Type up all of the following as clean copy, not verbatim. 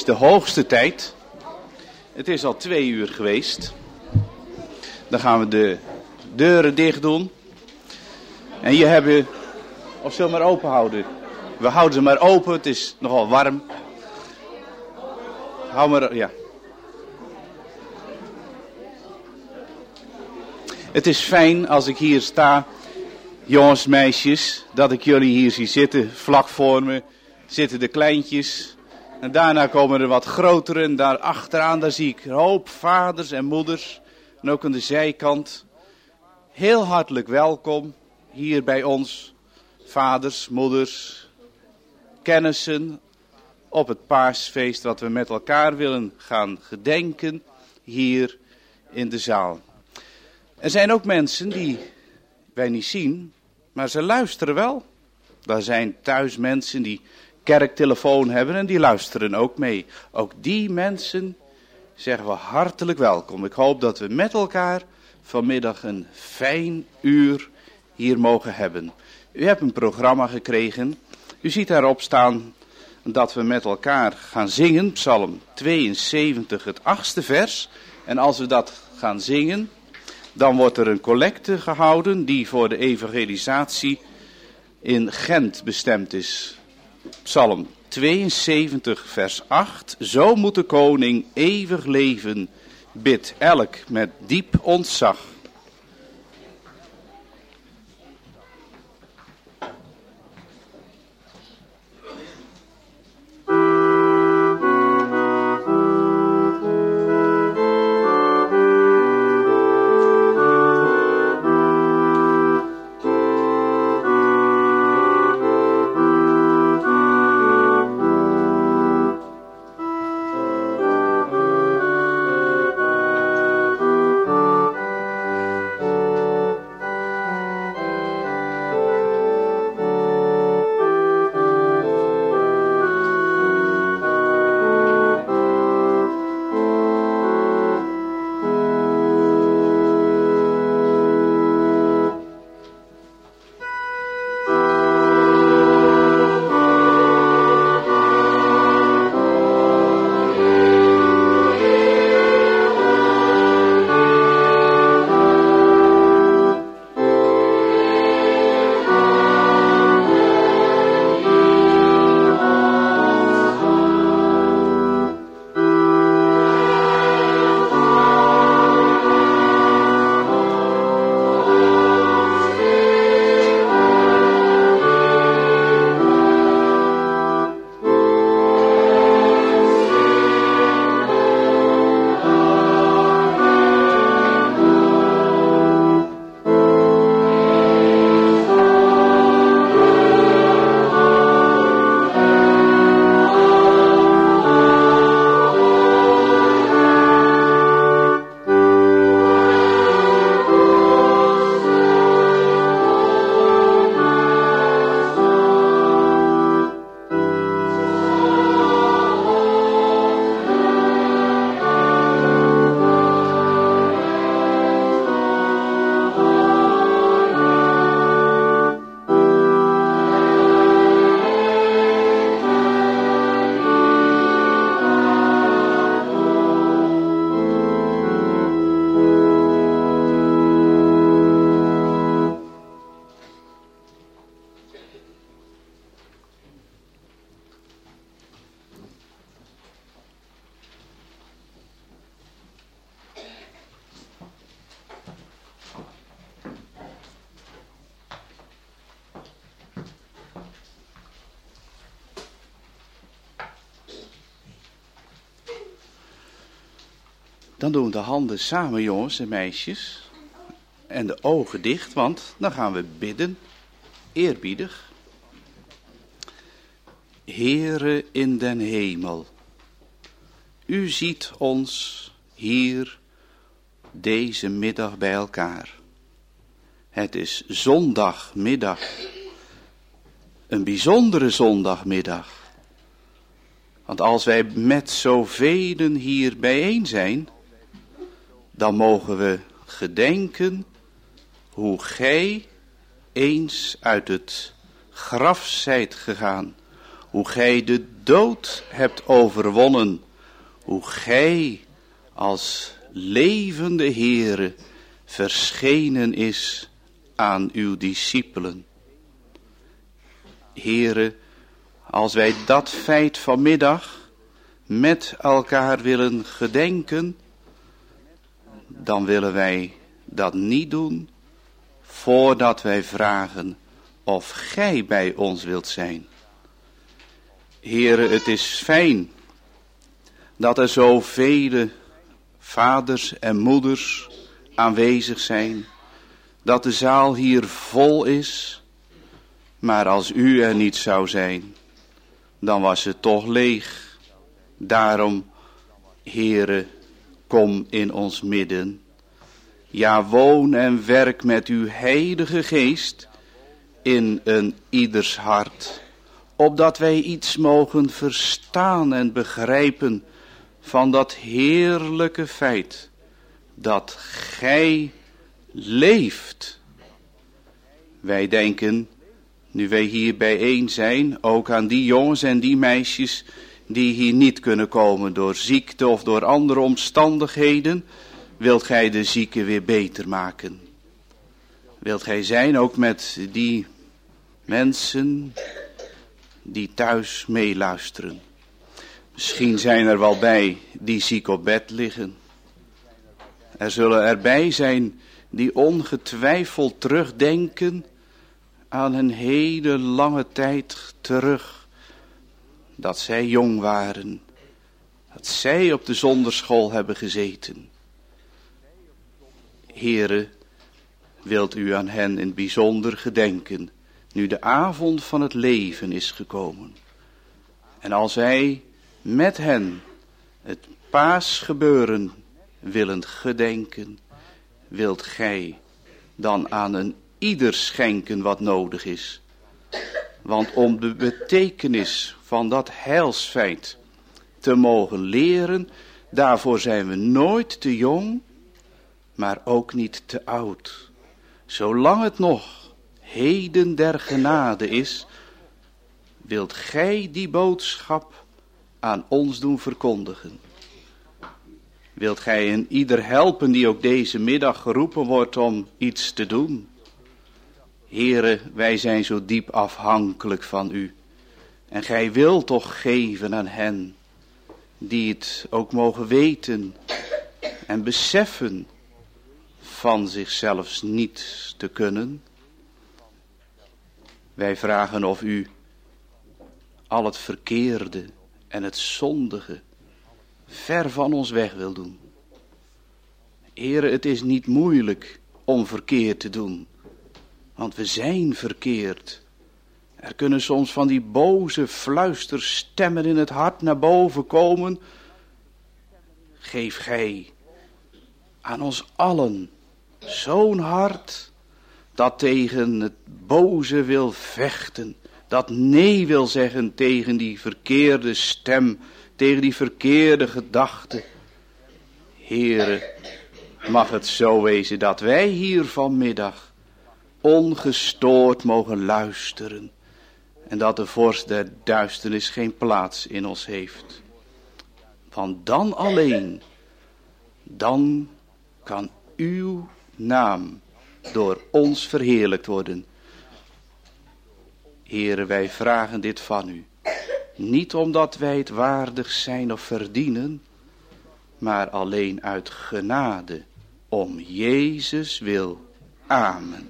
de hoogste tijd. Het is al 2 uur geweest. Dan gaan we de deuren dicht doen. En hier hebben... Of zullen we maar open houden? We houden ze maar open, het is nogal warm. Hou maar... Ja. Het is fijn als ik hier sta, jongens, meisjes, dat ik jullie hier zie zitten. Vlak voor me zitten de kleintjes. En daarna komen er wat grotere. En daar achteraan, daar zie ik een hoop vaders en moeders. En ook aan de zijkant. Heel hartelijk welkom hier bij ons. Vaders, moeders, kennissen. Op het paasfeest wat we met elkaar willen gaan gedenken. Hier in de zaal. Er zijn ook mensen die wij niet zien, maar ze luisteren wel. Er zijn thuis mensen die kerktelefoon hebben en die luisteren ook mee. Ook die mensen zeggen we hartelijk welkom. Ik hoop dat we met elkaar vanmiddag een fijn uur hier mogen hebben. U hebt een programma gekregen. U ziet daarop staan dat we met elkaar gaan zingen. Psalm 72, het 8e vers. En als we dat gaan zingen, dan wordt er een collecte gehouden die voor de evangelisatie in Gent bestemd is. Psalm 72 vers 8. Zo moet de koning eeuwig leven, bidt elk met diep ontzag. Dan doen we de handen samen, jongens en meisjes. En de ogen dicht, want dan gaan we bidden. Eerbiedig. Heere in den hemel. U ziet ons hier deze middag bij elkaar. Het is zondagmiddag. Een bijzondere zondagmiddag. Want als wij met zoveel hier bijeen zijn, dan mogen we gedenken hoe gij eens uit het graf zijt gegaan. hoe gij de dood hebt overwonnen, hoe gij als levende Heere verschenen is aan uw discipelen. Heere, als wij dat feit vanmiddag met elkaar willen gedenken, dan willen wij dat niet doen voordat wij vragen of gij bij ons wilt zijn. Heere, het is fijn dat er zoveel vaders en moeders aanwezig zijn, dat de zaal hier vol is, maar als u er niet zou zijn, dan was het toch leeg. Daarom, Heere, kom in ons midden. Ja, woon en werk met uw heilige geest in een ieders hart, opdat wij iets mogen verstaan en begrijpen van dat heerlijke feit dat gij leeft. Wij denken, nu wij hier bijeen zijn, ook aan die jongens en die meisjes die hier niet kunnen komen door ziekte of door andere omstandigheden. Wilt gij de zieken weer beter maken? Wilt gij zijn ook met die mensen die thuis meeluisteren? Misschien zijn er wel bij die ziek op bed liggen. Er zullen erbij zijn die ongetwijfeld terugdenken aan een hele lange tijd terug. Dat zij jong waren. Dat zij op de zonderschool hebben gezeten. Heere, wilt u aan hen in het bijzonder gedenken, nu de avond van het leven is gekomen. En als wij met hen het paasgebeuren willen gedenken, wilt gij dan aan een ieder schenken wat nodig is. Want om de betekenis van dat heilsfeit te mogen leren, daarvoor zijn we nooit te jong, maar ook niet te oud. Zolang het nog heden der genade is, wilt gij die boodschap aan ons doen verkondigen. Wilt gij een ieder helpen die ook deze middag geroepen wordt om iets te doen. Heere, wij zijn zo diep afhankelijk van u. En gij wilt toch geven aan hen die het ook mogen weten en beseffen van zichzelf niet te kunnen. Wij vragen of u al het verkeerde en het zondige ver van ons weg wil doen. Heere, het is niet moeilijk om verkeerd te doen, want we zijn verkeerd. Er kunnen soms van die boze fluisterstemmen in het hart naar boven komen. Geef gij aan ons allen zo'n hart dat tegen het boze wil vechten, dat nee wil zeggen tegen die verkeerde stem, tegen die verkeerde gedachte. Heere, mag het zo wezen dat wij hier vanmiddag ongestoord mogen luisteren en dat de vorst der duisternis geen plaats in ons heeft. Want dan alleen, dan kan uw naam door ons verheerlijkt worden. Heere, wij vragen dit van u. Niet omdat wij het waardig zijn of verdienen, maar alleen uit genade, om Jezus wil. Amen.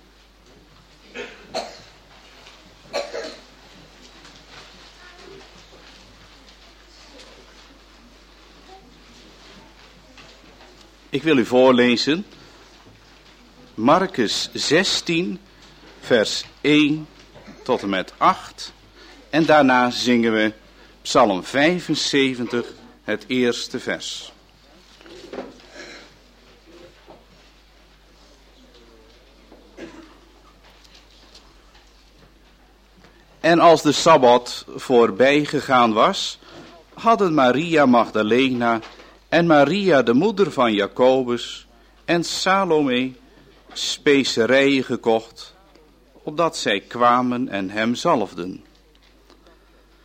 Ik wil u voorlezen Markus 16, vers 1 tot en met 8. En daarna zingen we Psalm 75, het eerste vers. En als de Sabbat voorbij gegaan was, hadden Maria Magdalena en Maria de moeder van Jacobus en Salome specerijen gekocht, opdat zij kwamen en hem zalfden.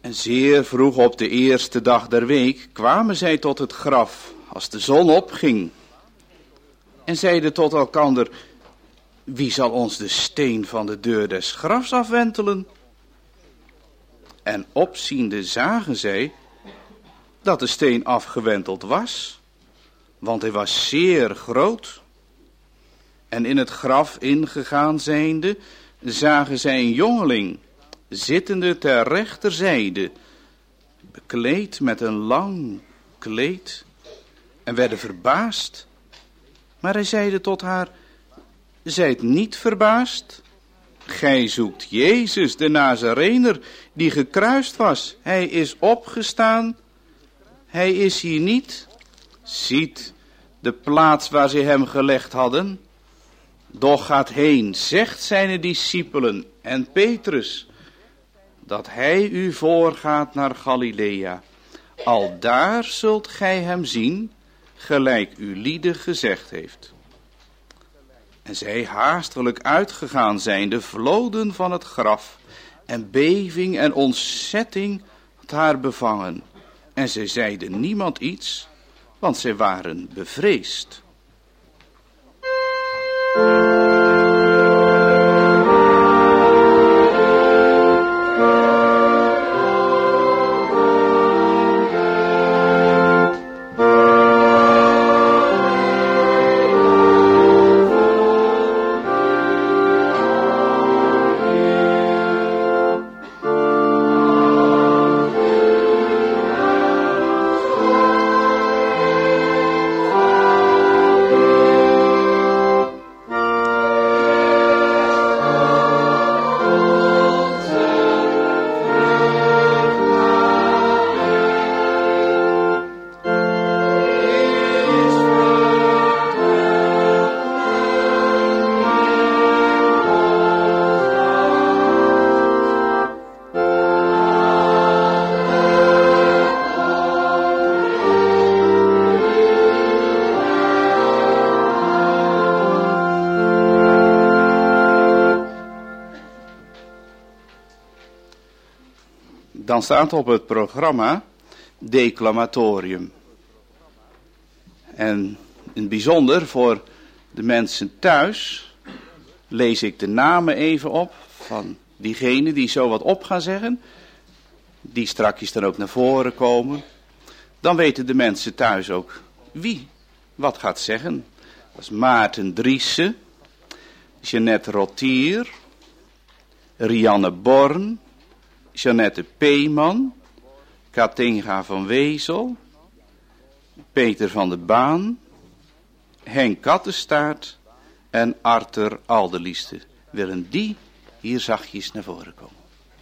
En zeer vroeg op de eerste dag der week kwamen zij tot het graf, als de zon opging. En zeiden tot elkander: wie zal ons de steen van de deur des grafs afwentelen? En opziende zagen zij dat de steen afgewenteld was, want hij was zeer groot. En in het graf ingegaan zijnde, zagen zij een jongeling, zittende ter rechterzijde, bekleed met een lang kleed, en werden verbaasd. Maar hij zeide tot haar: zijt niet verbaasd. Gij zoekt Jezus, de Nazarener, die gekruist was. Hij is opgestaan. Hij is hier niet. Ziet de plaats waar ze hem gelegd hadden. Doch gaat heen, zegt zijn discipelen en Petrus, dat hij u voorgaat naar Galilea. Aldaar zult gij hem zien, gelijk uw lieden gezegd heeft. En zij, haastelijk uitgegaan zijnde, vloden van het graf, en beving en ontzetting had haar bevangen. En zij zeiden niemand iets, want zij waren bevreesd. Dan staat op het programma declamatorium. En in het bijzonder voor de mensen thuis lees ik de namen even op van diegenen die zo wat op gaan zeggen. Die strakjes dan ook naar voren komen. Dan weten de mensen thuis ook wie wat gaat zeggen. Dat is Maarten Driessen, Jeanette Rottier, Rianne Born, Jeannette Peeman, Katinga van Wezel, Peter van de Baan, Henk Kattenstaart en Arthur Aldelieste. Willen die hier zachtjes naar voren komen?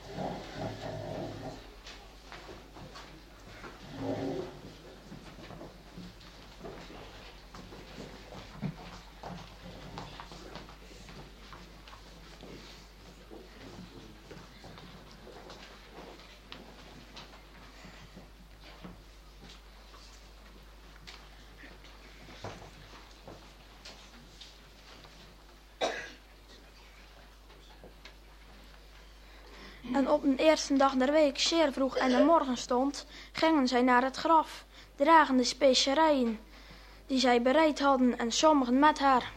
En op de eerste dag der week, zeer vroeg en de morgenstond, gingen zij naar het graf, dragende specerijen die zij bereid hadden en sommigen met haar.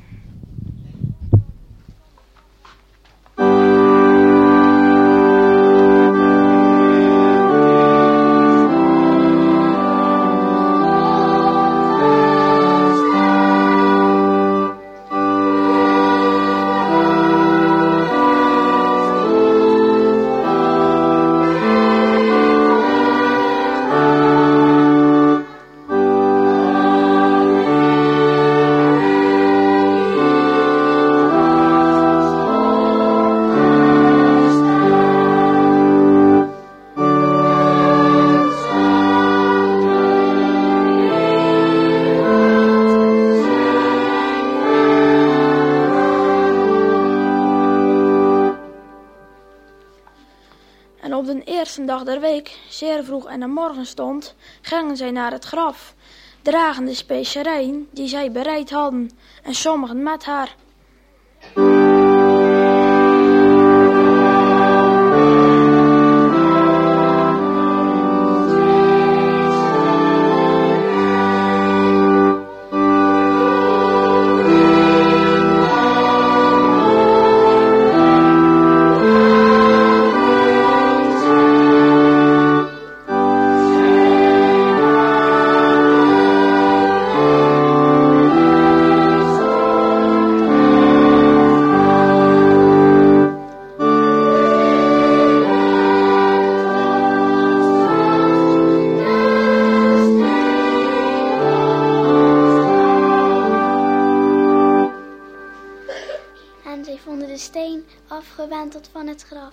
Dag der week, zeer vroeg en de morgenstond, gingen zij naar het graf, dragende specerijen die zij bereid hadden, en sommigen met haar. afgewenteld van het graf.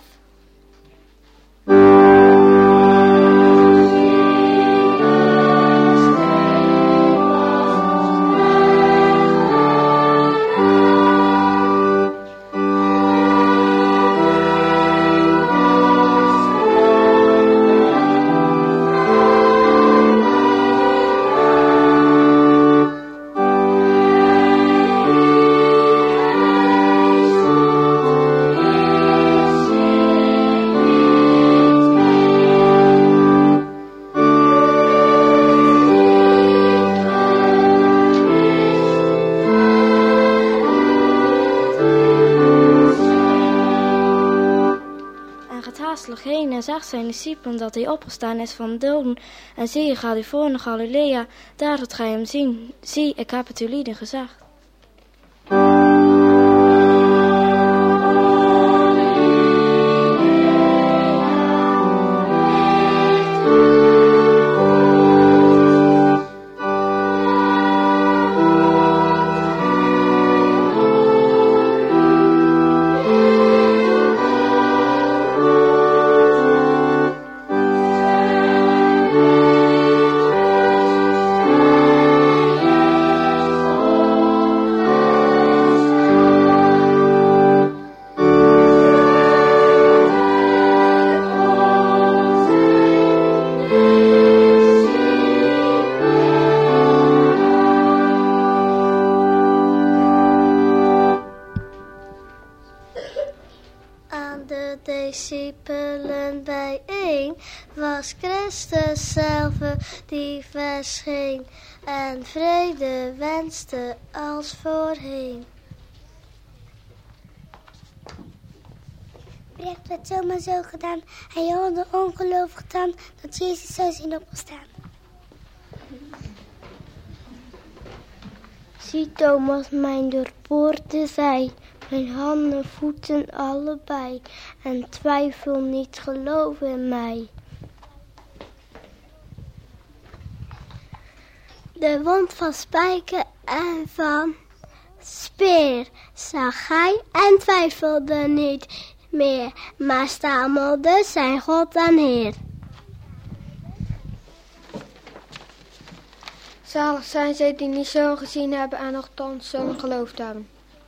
Heen en zag zijn discipelen dat hij opgestaan is van de doden. En zie, je gaat u voor naar Galilea, daar zult gij hem zien. Zie, ik heb het u lieden gezegd. Discipelen bijeen, was Christus zelf die verscheen en vrede wenste als voorheen. Brecht werd zomaar zo gedaan, hij had ongeloof gedaan dat Jezus zou zien opstaan. Zie Thomas mijn doorboorde zij, mijn handen, voeten allebei, en twijfel niet, geloof in mij. De wond van spijker en van speer zag hij en twijfelde niet meer, maar stamelde zijn God en Heer. Zalig zijn zij die niet zo gezien hebben en nochtans zullen geloofd hebben.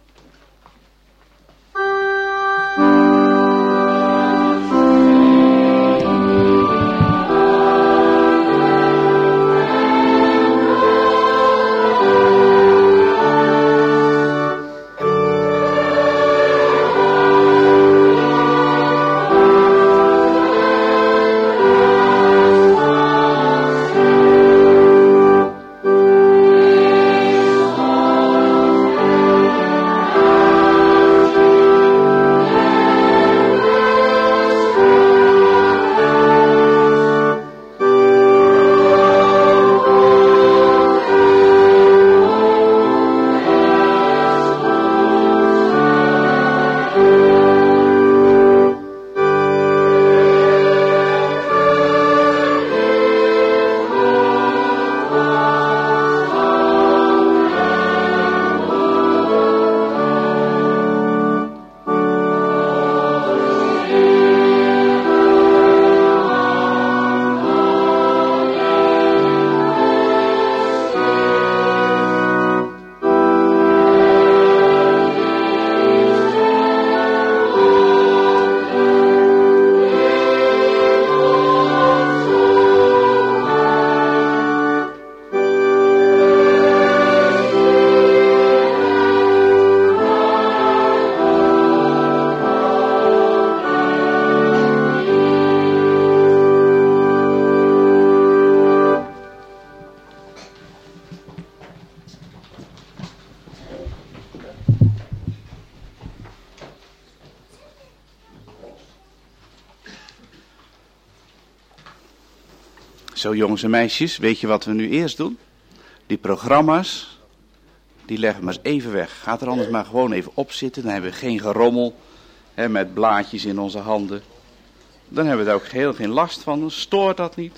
Zo jongens en meisjes, weet je wat we nu eerst doen? Die programma's, die leggen we maar eens even weg. Gaat er anders maar gewoon even op zitten, dan hebben we geen gerommel met blaadjes in onze handen. Dan hebben we er ook heel geen last van, dan stoort dat niet.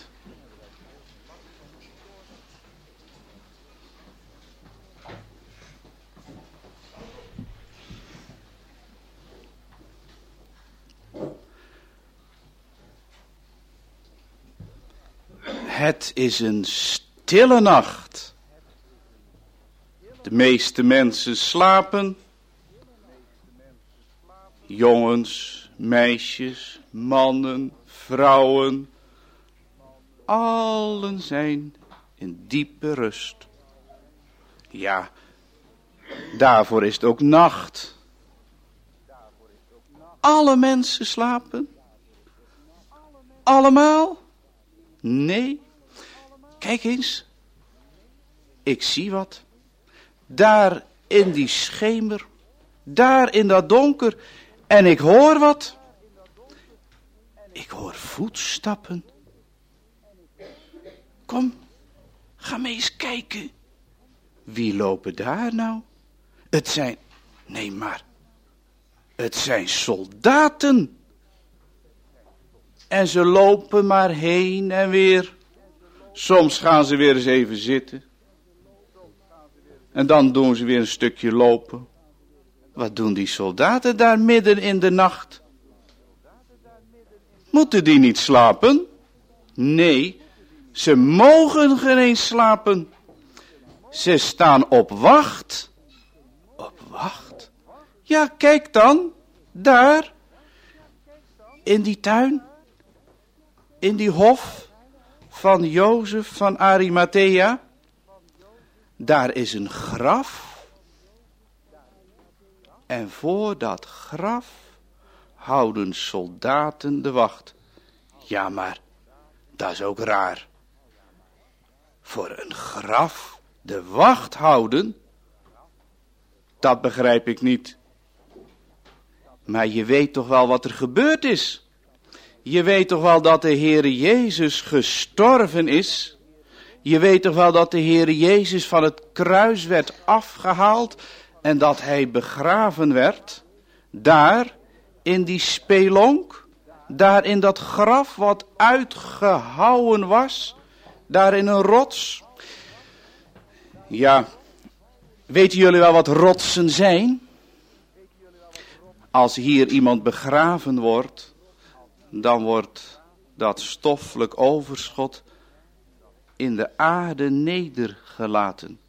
Het is een stille nacht. De meeste mensen slapen. Jongens, meisjes, mannen, vrouwen. Allen zijn in diepe rust. Ja, daarvoor is het ook nacht. Alle mensen slapen? Allemaal? Nee. Kijk eens. Ik zie wat. Daar in die schemer. Daar in dat donker. En ik hoor wat. Ik hoor voetstappen. Kom, ga mee eens kijken. Wie lopen daar nou? Het zijn soldaten. En ze lopen maar heen en weer. Soms gaan ze weer eens even zitten. En dan doen ze weer een stukje lopen. Wat doen die soldaten daar midden in de nacht? Moeten die niet slapen? Nee, ze mogen geen eens slapen. Ze staan op wacht. Op wacht? Ja, kijk dan. Daar. In die tuin. In die hof van Jozef van Arimathea. Daar is een graf. En voor dat graf houden soldaten de wacht. Ja, maar dat is ook raar. Voor een graf de wacht houden, dat begrijp ik niet. Maar je weet toch wel wat er gebeurd is? Je weet toch wel dat de Heere Jezus gestorven is? Je weet toch wel dat de Heere Jezus van het kruis werd afgehaald en dat hij begraven werd? Daar, in die spelonk, daar in dat graf wat uitgehouwen was, daar in een rots. Ja, weten jullie wel wat rotsen zijn? Als hier iemand begraven wordt, dan wordt dat stoffelijk overschot in de aarde nedergelaten.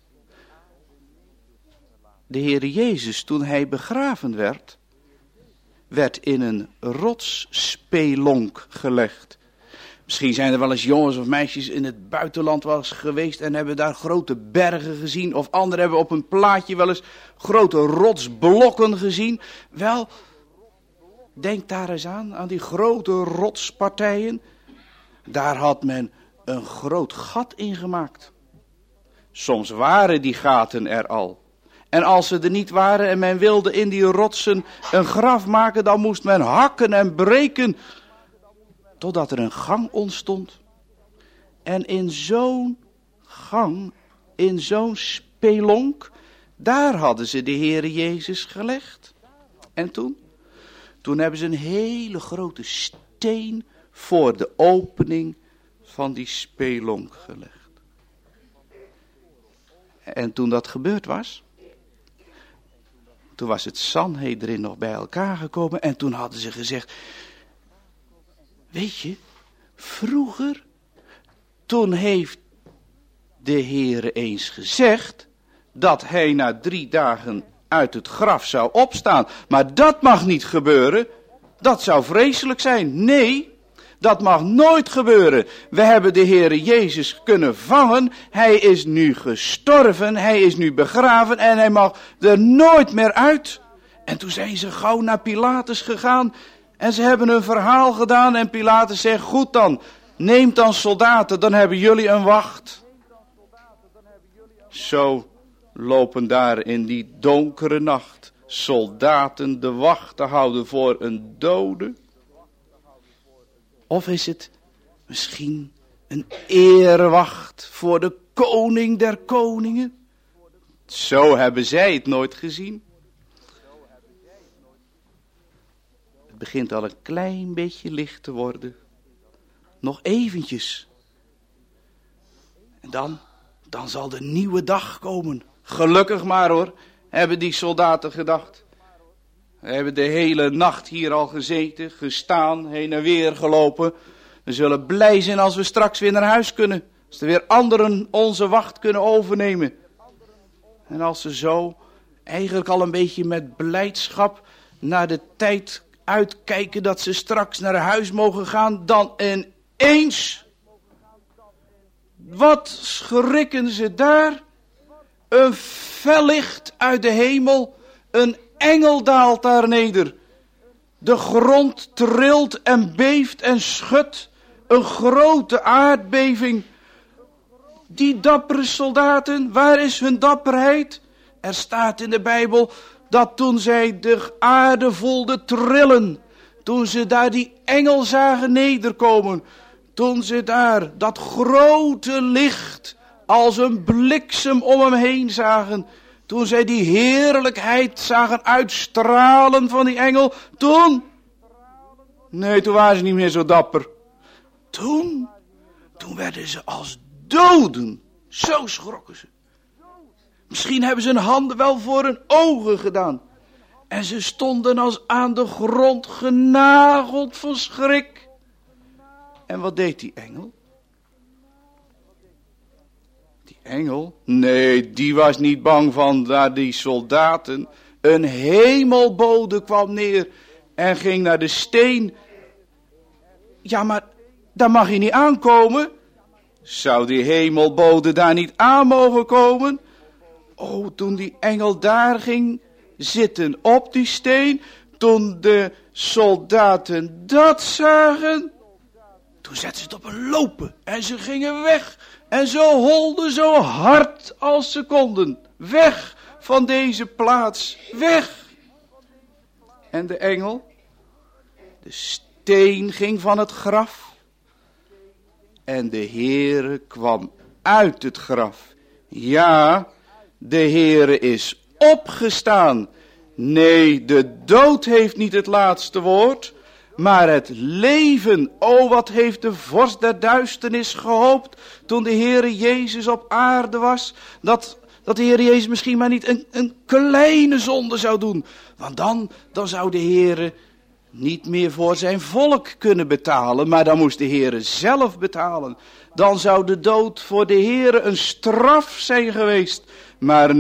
De Heere Jezus, toen hij begraven werd in een rotsspelonk gelegd. Misschien zijn er wel eens jongens of meisjes in het buitenland wel eens geweest en hebben daar grote bergen gezien. Of anderen hebben op een plaatje wel eens grote rotsblokken gezien. Wel, denk daar eens aan die grote rotspartijen. Daar had men een groot gat in gemaakt. Soms waren die gaten er al. En als ze er niet waren en men wilde in die rotsen een graf maken, dan moest men hakken en breken, totdat er een gang ontstond. En in zo'n gang, in zo'n spelonk, daar hadden ze de Heere Jezus gelegd. En toen hebben ze een hele grote steen voor de opening van die spelonk gelegd. En toen dat gebeurd was, toen was het Sanhedrin nog bij elkaar gekomen en toen hadden ze gezegd, weet je, vroeger, toen heeft de Heere eens gezegd dat hij na 3 dagen uit het graf zou opstaan. Maar dat mag niet gebeuren. Dat zou vreselijk zijn. Nee, dat mag nooit gebeuren. We hebben de Heere Jezus kunnen vangen. Hij is nu gestorven. Hij is nu begraven. En hij mag er nooit meer uit. En toen zijn ze gauw naar Pilatus gegaan. En ze hebben een verhaal gedaan. En Pilatus zegt, goed dan. Neemt dan soldaten. Dan hebben jullie een wacht. Zo lopen daar in die donkere nacht soldaten de wacht te houden voor een dode. Of is het misschien een eerwacht voor de koning der koningen? Zo hebben zij het nooit gezien. Het begint al een klein beetje licht te worden. Nog eventjes. En dan zal de nieuwe dag komen. Gelukkig maar hoor, hebben die soldaten gedacht. We hebben de hele nacht hier al gezeten, gestaan, heen en weer gelopen. We zullen blij zijn als we straks weer naar huis kunnen. Als er weer anderen onze wacht kunnen overnemen. En als ze zo eigenlijk al een beetje met blijdschap naar de tijd uitkijken dat ze straks naar huis mogen gaan, dan ineens, wat schrikken ze daar? Een fel licht uit de hemel, een engel daalt daar neder. De grond trilt en beeft en schudt, een grote aardbeving. Die dappere soldaten, waar is hun dapperheid? Er staat in de Bijbel dat toen zij de aarde voelden trillen, toen ze daar die engel zagen nederkomen, toen ze daar dat grote licht als een bliksem om hem heen zagen, toen zij die heerlijkheid zagen uitstralen van die engel, toen waren ze niet meer zo dapper. Toen werden ze als doden. Zo schrokken ze. Misschien hebben ze hun handen wel voor hun ogen gedaan. En ze stonden als aan de grond genageld van schrik. En wat deed die engel? Die engel? Nee, die was niet bang van daar die soldaten. Een hemelbode kwam neer en ging naar de steen. Ja, maar daar mag je niet aankomen. Zou die hemelbode daar niet aan mogen komen? Oh, toen die engel daar ging zitten op die steen, toen de soldaten dat zagen, toen zetten ze het op een lopen en ze gingen weg. En ze holden zo hard als ze konden. Weg van deze plaats, weg. En de engel, de steen ging van het graf. En de Heere kwam uit het graf. Ja, de Heere is opgestaan. Nee, de dood heeft niet het laatste woord, maar het leven. O, wat heeft de vorst der duisternis gehoopt toen de Heere Jezus op aarde was, dat de Heere Jezus misschien maar niet een kleine zonde zou doen. Want dan zou de Heere niet meer voor zijn volk kunnen betalen, maar dan moest de Heere zelf betalen. Dan zou de dood voor de Heere een straf zijn geweest. Maar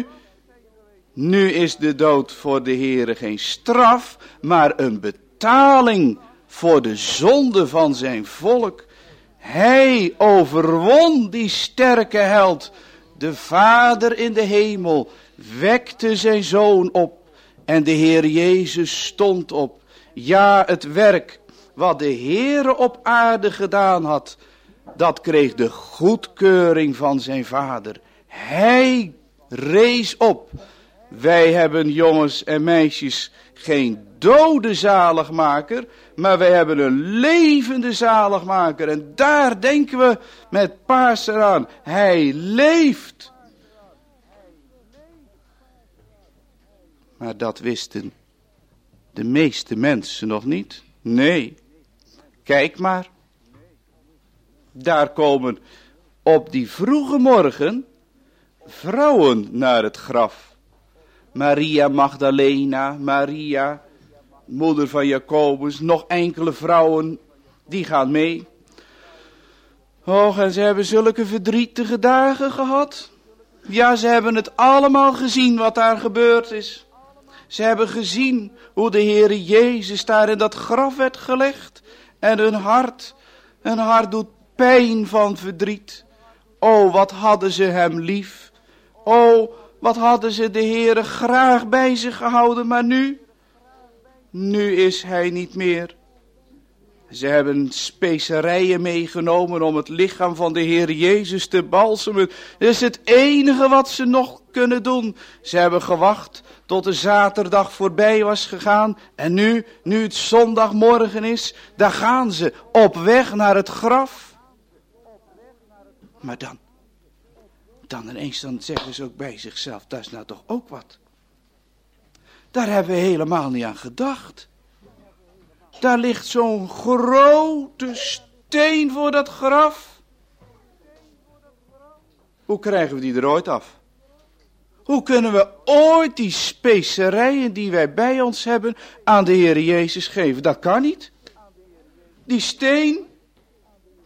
nu is de dood voor de Heere geen straf, maar een betaling voor de zonde van zijn volk. Hij overwon die sterke held. De Vader in de hemel wekte zijn Zoon op en de Heer Jezus stond op. Ja, het werk wat de Heere op aarde gedaan had, dat kreeg de goedkeuring van zijn Vader. Hij rees op. Wij hebben, jongens en meisjes, geen dode zaligmaker, maar wij hebben een levende zaligmaker. En daar denken we met Pasen aan. Hij leeft. Maar dat wisten de meeste mensen nog niet. Nee, kijk maar. Daar komen op die vroege morgen vrouwen naar het graf. Maria Magdalena, Maria, moeder van Jacobus, nog enkele vrouwen, die gaan mee. Och, en ze hebben zulke verdrietige dagen gehad. Ja, ze hebben het allemaal gezien wat daar gebeurd is. Ze hebben gezien hoe de Heere Jezus daar in dat graf werd gelegd. En hun hart doet pijn van verdriet. O, wat hadden ze hem lief. O, wat hadden ze de Heere graag bij zich gehouden. Maar nu is hij niet meer. Ze hebben specerijen meegenomen om het lichaam van de Heer Jezus te balsemen. Dat is het enige wat ze nog kunnen doen. Ze hebben gewacht tot de zaterdag voorbij was gegaan. En nu het zondagmorgen is, daar gaan ze op weg naar het graf. Maar dan ineens zeggen ze ook bij zichzelf, dat is nou toch ook wat. Daar hebben we helemaal niet aan gedacht. Daar ligt zo'n grote steen voor dat graf. Hoe krijgen we die er ooit af? Hoe kunnen we ooit die specerijen die wij bij ons hebben aan de Heer Jezus geven? Dat kan niet. Die steen,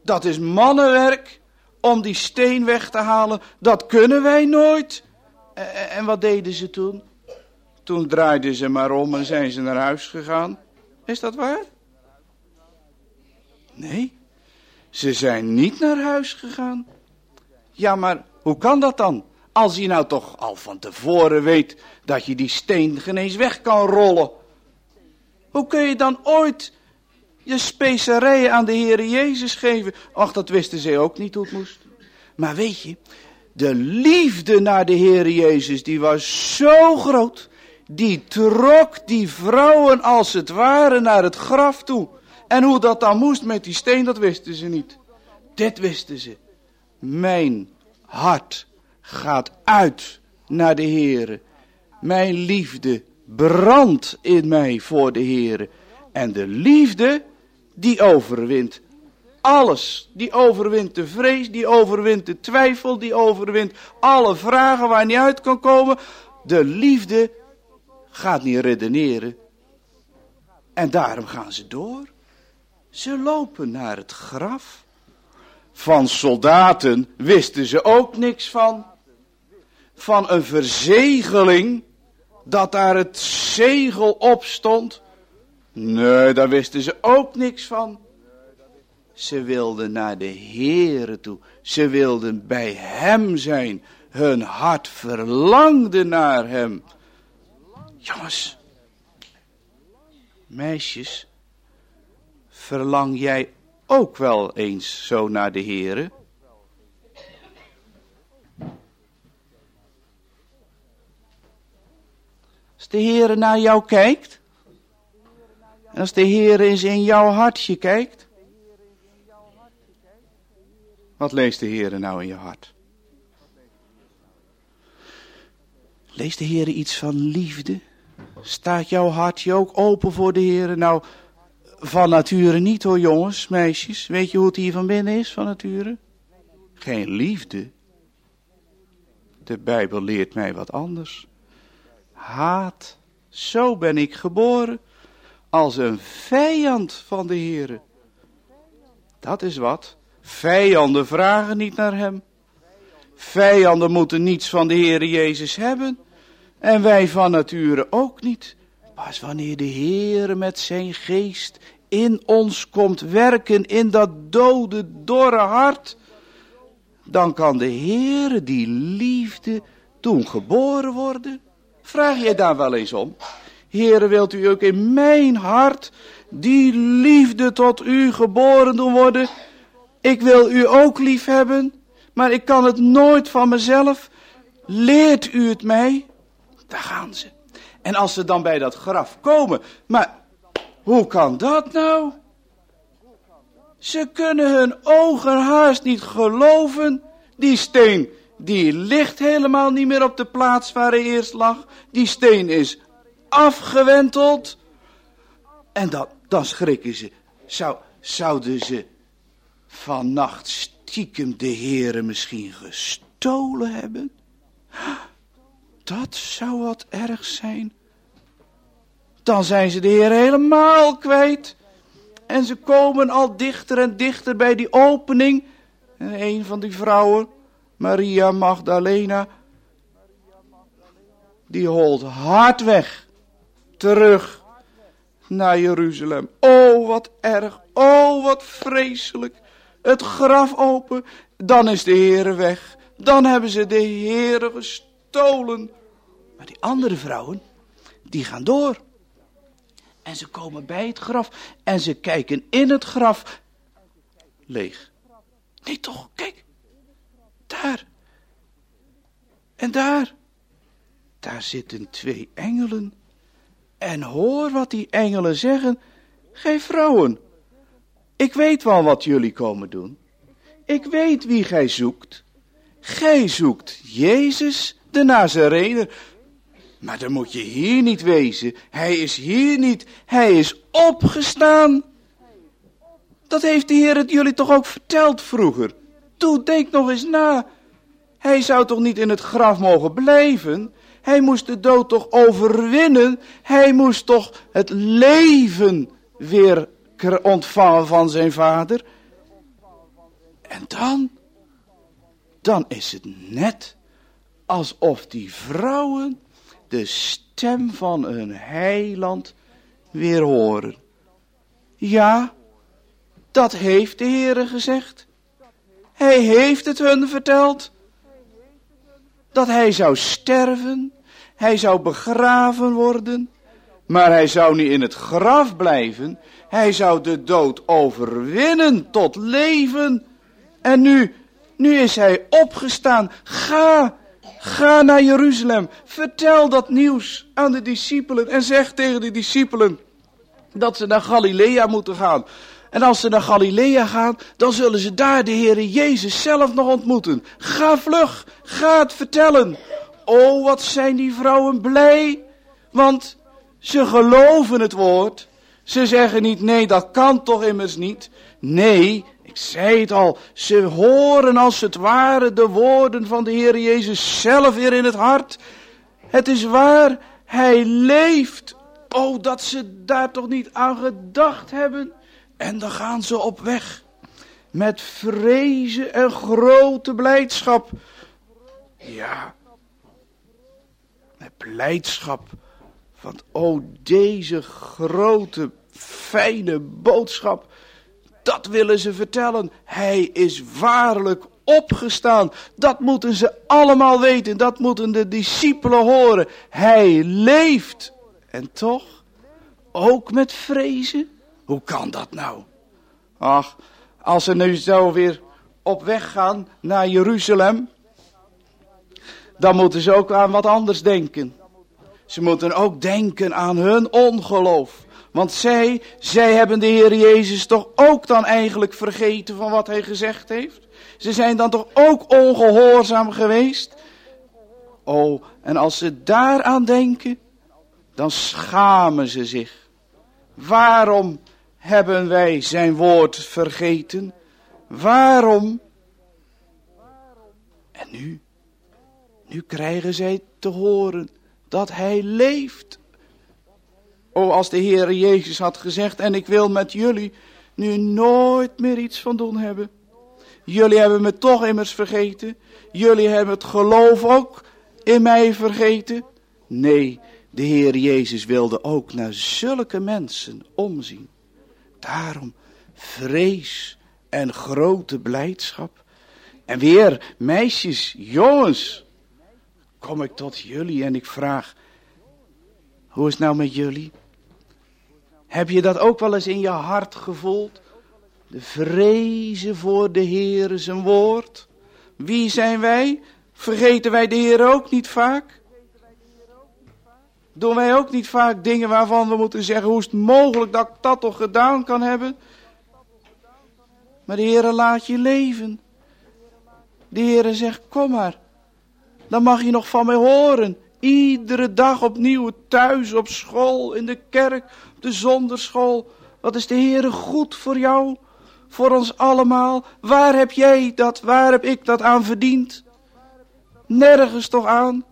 Dat is mannenwerk om die steen weg te halen. Dat kunnen wij nooit. En wat deden ze toen? Toen draaiden ze maar om en zijn ze naar huis gegaan. Is dat waar? Nee, ze zijn niet naar huis gegaan. Ja, maar hoe kan dat dan? Als je nou toch al van tevoren weet dat je die steen geen eens weg kan rollen. Hoe kun je dan ooit je specerijen aan de Heere Jezus geven? Ach, dat wisten ze ook niet hoe het moest. Maar weet je, de liefde naar de Heere Jezus, die was zo groot. Die trok die vrouwen als het ware naar het graf toe. En hoe dat dan moest met die steen, dat wisten ze niet. Dit wisten ze. Mijn hart gaat uit naar de Heere. Mijn liefde brandt in mij voor de Heere. En de liefde, die overwint alles. Die overwint de vrees, die overwint de twijfel, die overwint alle vragen waar niet uit kan komen. De liefde gaat niet redeneren. En daarom gaan ze door. Ze lopen naar het graf. Van soldaten wisten ze ook niks van. Van een verzegeling, dat daar het zegel op stond. Nee, daar wisten ze ook niks van. Ze wilden naar de Heere toe. Ze wilden bij hem zijn. Hun hart verlangde naar hem. Jongens, meisjes, verlang jij ook wel eens zo naar de Heere? Als de Heere naar jou kijkt, en als de Heere eens in jouw hartje kijkt, wat leest de Heere nou in je hart? Leest de Heere iets van liefde? Staat jouw hartje ook open voor de Heere? Nou, van nature niet hoor jongens, meisjes. Weet je hoe het hier van binnen is van nature? Geen liefde. De Bijbel leert mij wat anders. Haat. Zo ben ik geboren. Als een vijand van de Heere. Dat is wat. Vijanden vragen niet naar hem. Vijanden moeten niets van de Heere Jezus hebben. En wij van nature ook niet. Pas wanneer de Heere met zijn geest in ons komt werken, in dat dode, dorre hart, dan kan de Heere die liefde doen geboren worden. Vraag je daar wel eens om? Heere, wilt u ook in mijn hart die liefde tot u geboren doen worden? Ik wil u ook lief hebben, maar ik kan het nooit van mezelf. Leert u het mij? Daar gaan ze. En als ze dan bij dat graf komen, maar hoe kan dat nou? Ze kunnen hun ogen haast niet geloven. Die steen, die ligt helemaal niet meer op de plaats waar hij eerst lag. Die steen is afgewenteld. En dan schrikken ze. Zouden ze vannacht stiekem de Heere misschien gestolen hebben? Dat zou wat erg zijn. Dan zijn ze de Heer helemaal kwijt. En ze komen al dichter en dichter bij die opening. En een van die vrouwen, Maria Magdalena, die holt hard weg. Terug naar Jeruzalem. Oh, wat erg. Oh, wat vreselijk. Het graf open. Dan is de Heer weg. Dan hebben ze de Heer gestolen. Maar die andere vrouwen, die gaan door. En ze komen bij het graf. En ze kijken in het graf. Leeg. Nee toch, kijk. Daar. En daar. Daar zitten 2 engelen. En hoor wat die engelen zeggen. Gij vrouwen. Ik weet wel wat jullie komen doen. Ik weet wie gij zoekt. Gij zoekt Jezus de Nazarener. Maar dan moet je hier niet wezen. Hij is hier niet. Hij is opgestaan. Dat heeft de Heer het jullie toch ook verteld vroeger. Toe, denk nog eens na. Hij zou toch niet in het graf mogen blijven? Hij moest de dood toch overwinnen? Hij moest toch het leven weer ontvangen van zijn vader? En dan is het net alsof die vrouwen de stem van hun heiland weer horen. Ja, dat heeft de Heere gezegd. Hij heeft het hun verteld. Dat hij zou sterven, hij zou begraven worden, maar hij zou niet in het graf blijven. Hij zou de dood overwinnen tot leven. En nu is hij opgestaan. Ga naar Jeruzalem. Vertel dat nieuws aan de discipelen. En zeg tegen de discipelen dat ze naar Galilea moeten gaan. En als ze naar Galilea gaan, dan zullen ze daar de Heere Jezus zelf nog ontmoeten. Ga vlug, ga het vertellen. Oh, wat zijn die vrouwen blij. Want ze geloven het woord. Ze zeggen niet, nee, dat kan toch immers niet. Nee, ik zei het al, ze horen als het ware de woorden van de Heere Jezus zelf weer in het hart. Het is waar, hij leeft. Oh, dat ze daar toch niet aan gedacht hebben. En dan gaan ze op weg. Met vrezen en grote blijdschap. Ja, met blijdschap. Want deze grote, fijne boodschap. Dat willen ze vertellen. Hij is waarlijk opgestaan. Dat moeten ze allemaal weten. Dat moeten de discipelen horen. Hij leeft. En toch, ook met vrezen. Hoe kan dat nou? Ach, als ze nu zo weer op weg gaan naar Jeruzalem, dan moeten ze ook aan wat anders denken. Ze moeten ook denken aan hun ongeloof. Want zij hebben de Heer Jezus toch ook dan eigenlijk vergeten van wat hij gezegd heeft? Ze zijn dan toch ook ongehoorzaam geweest? Oh, en als ze daaraan denken, dan schamen ze zich. Waarom hebben wij zijn woord vergeten? Waarom? En nu krijgen zij te horen dat hij leeft. Oh, als de Heere Jezus had gezegd, en ik wil met jullie nu nooit meer iets van doen hebben. Jullie hebben me toch immers vergeten. Jullie hebben het geloof ook in mij vergeten. Nee, de Heer Jezus wilde ook naar zulke mensen omzien. Daarom vrees en grote blijdschap. En weer, meisjes, jongens, kom ik tot jullie en ik vraag, hoe is het nou met jullie? Heb je dat ook wel eens in je hart gevoeld? De vrezen voor de Heere zijn woord. Wie zijn wij? Vergeten wij de Heere ook niet vaak? Doen wij ook niet vaak dingen waarvan we moeten zeggen, hoe is het mogelijk dat ik dat toch gedaan kan hebben? Maar de Heere laat je leven. De Heere zegt, kom maar. Dan mag je nog van mij horen. Iedere dag opnieuw, thuis, op school, in de kerk, op de zonderschool. Wat is de Heere goed voor jou? Voor ons allemaal. Waar heb jij dat, waar heb ik dat aan verdiend? Nergens toch aan?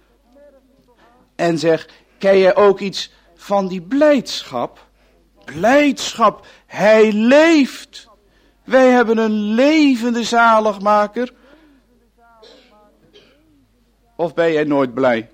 En zeg, ken jij ook iets van die blijdschap? Blijdschap, hij leeft. Wij hebben een levende zaligmaker. Of ben jij nooit blij?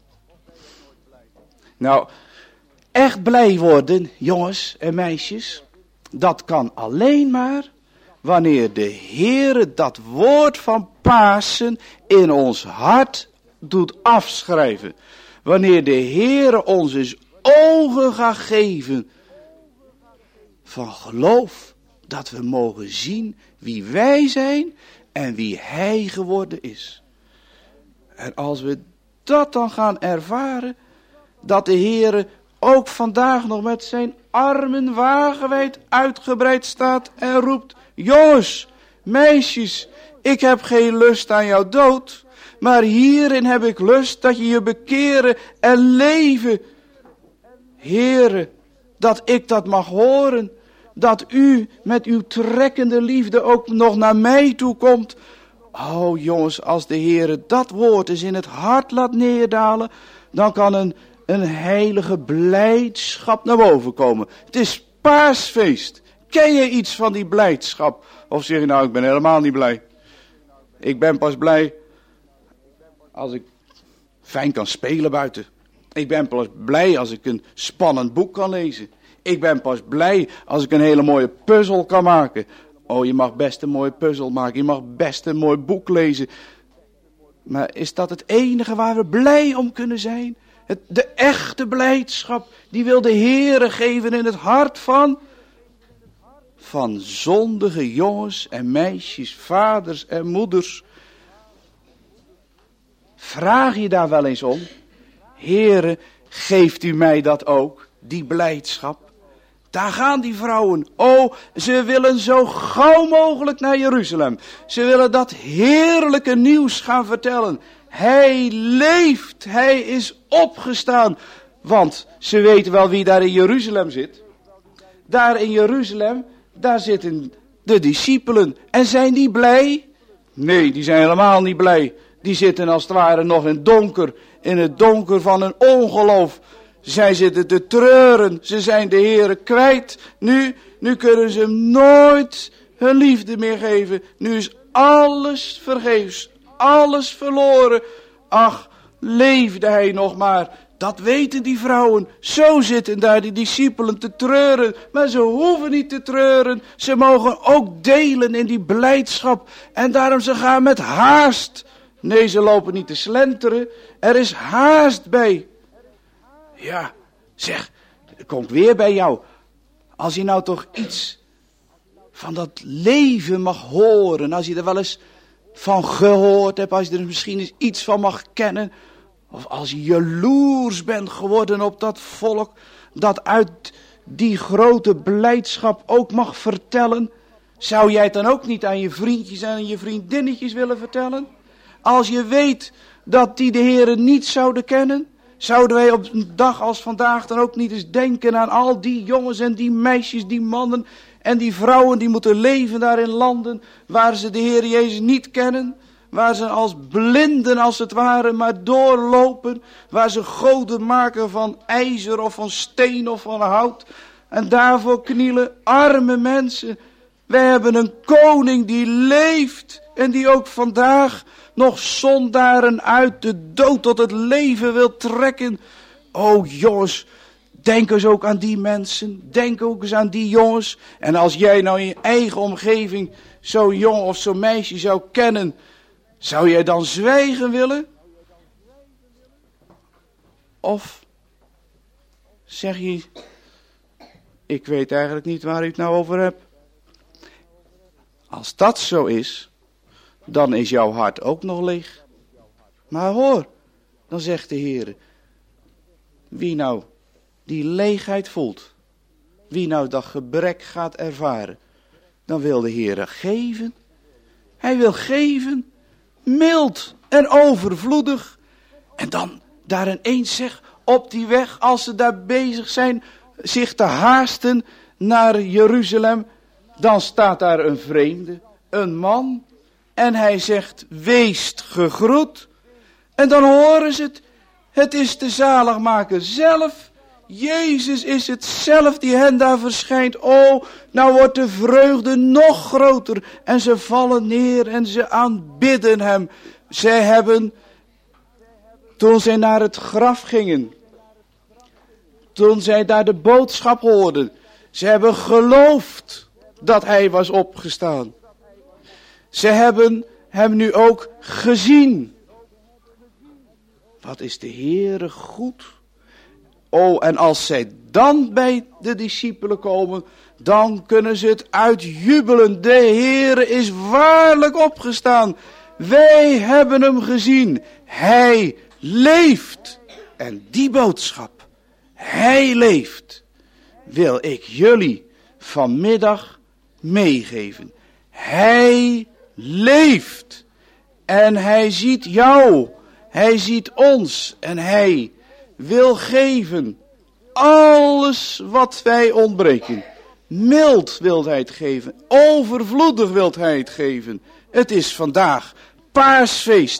Nou, echt blij worden, jongens en meisjes, dat kan alleen maar wanneer de Heere dat woord van Pasen in ons hart doet afschrijven. Wanneer de Heere ons eens ogen gaat geven van geloof, dat we mogen zien wie wij zijn en wie Hij geworden is. En als we dat dan gaan ervaren, dat de Heere ook vandaag nog met zijn armen wagenwijd uitgebreid staat en roept, jongens, meisjes, ik heb geen lust aan jouw dood, maar hierin heb ik lust dat je je bekeren en leven. Heere, dat ik dat mag horen, dat u met uw trekkende liefde ook nog naar mij toe komt. Oh jongens, als de Heere dat woord eens in het hart laat neerdalen, dan kan een heilige blijdschap naar boven komen. Het is Paasfeest. Ken je iets van die blijdschap? Of zeg je nou, ik ben helemaal niet blij. Ik ben pas blij als ik fijn kan spelen buiten. Ik ben pas blij als ik een spannend boek kan lezen. Ik ben pas blij als ik een hele mooie puzzel kan maken. Oh, je mag best een mooie puzzel maken. Je mag best een mooi boek lezen. Maar is dat het enige waar we blij om kunnen zijn? De echte blijdschap, die wil de Heere geven in het hart van zondige jongens en meisjes, vaders en moeders. Vraag je daar wel eens om? Heere, geeft u mij dat ook, die blijdschap? Daar gaan die vrouwen. Oh, ze willen zo gauw mogelijk naar Jeruzalem. Ze willen dat heerlijke nieuws gaan vertellen. Hij leeft, hij is opgestaan. Want ze weten wel wie daar in Jeruzalem zit. Daar in Jeruzalem, daar zitten de discipelen. En zijn die blij? Nee, die zijn helemaal niet blij. Die zitten als het ware nog in het donker van een ongeloof. Zij zitten te treuren, ze zijn de Heere kwijt. Nu kunnen ze hem nooit hun liefde meer geven. Nu is alles vergeefs, alles verloren. Ach, leefde hij nog maar. Dat weten die vrouwen. Zo zitten daar die discipelen te treuren. Maar ze hoeven niet te treuren. Ze mogen ook delen in die blijdschap. En daarom ze gaan met haast. Nee, ze lopen niet te slenteren. Er is haast bij. Ja, zeg, dat komt weer bij jou. Als je nou toch iets van dat leven mag horen. Als je er wel eens van gehoord hebt. Als je er misschien eens iets van mag kennen. Of als je jaloers bent geworden op dat volk. Dat uit die grote blijdschap ook mag vertellen. Zou jij het dan ook niet aan je vriendjes en aan je vriendinnetjes willen vertellen? Als je weet dat die de Heere niet zouden kennen. Zouden wij op een dag als vandaag dan ook niet eens denken aan al die jongens en die meisjes, die mannen en die vrouwen die moeten leven daar in landen waar ze de Heer Jezus niet kennen. Waar ze als blinden als het ware maar doorlopen. Waar ze goden maken van ijzer of van steen of van hout. En daarvoor knielen arme mensen. Wij hebben een koning die leeft en die ook vandaag nog zondaren uit de dood tot het leven wil trekken. Oh jongens, denk eens ook aan die mensen. Denk ook eens aan die jongens. En als jij nou in je eigen omgeving zo'n jongen of zo'n meisje zou kennen, zou jij dan zwijgen willen? Of zeg je, ik weet eigenlijk niet waar u het nou over hebt. Als dat zo is, dan is jouw hart ook nog leeg. Maar hoor, dan zegt de Heer, wie nou die leegheid voelt, wie nou dat gebrek gaat ervaren, dan wil de Heer geven. Hij wil geven, mild en overvloedig. En dan daar ineens zeg, op die weg, als ze daar bezig zijn zich te haasten naar Jeruzalem, dan staat daar een vreemde, een man. En hij zegt, weest gegroet. En dan horen ze het. Het is de zaligmaker zelf. Jezus is het zelf die hen daar verschijnt. Oh, nou wordt de vreugde nog groter. En ze vallen neer en ze aanbidden hem. Zij hebben, toen zij naar het graf gingen, toen zij daar de boodschap hoorden, ze hebben geloofd dat hij was opgestaan. Ze hebben hem nu ook gezien. Wat is de Heere goed. Oh, en als zij dan bij de discipelen komen, dan kunnen ze het uitjubelen. De Heere is waarlijk opgestaan. Wij hebben hem gezien. Hij leeft. En die boodschap, hij leeft, wil ik jullie vanmiddag meegeven. Hij leeft. En hij ziet jou. Hij ziet ons. En hij wil geven. Alles wat wij ontbreken. Mild wil hij het geven. Overvloedig wil hij het geven. Het is vandaag Paasfeest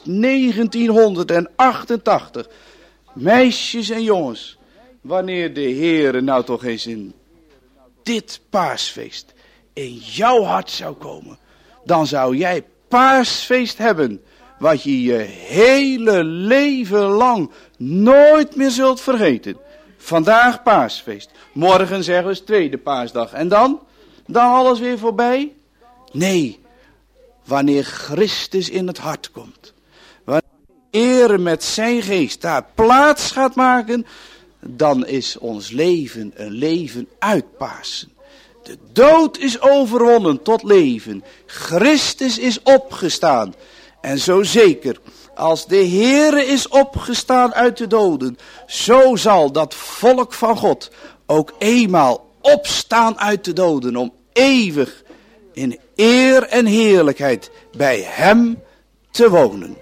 1988. Meisjes en jongens. Wanneer de Heere nou toch eens in dit Paasfeest in jouw hart zou komen, dan zou jij paasfeest hebben, wat je je hele leven lang nooit meer zult vergeten. Vandaag paasfeest, morgen zeggen we tweede paasdag. En dan alles weer voorbij? Nee, wanneer Christus in het hart komt, wanneer Ere met zijn geest daar plaats gaat maken, dan is ons leven een leven uit Pasen. De dood is overwonnen tot leven. Christus is opgestaan. En zo zeker als de Heere is opgestaan uit de doden, zo zal dat volk van God ook eenmaal opstaan uit de doden om eeuwig in eer en heerlijkheid bij hem te wonen.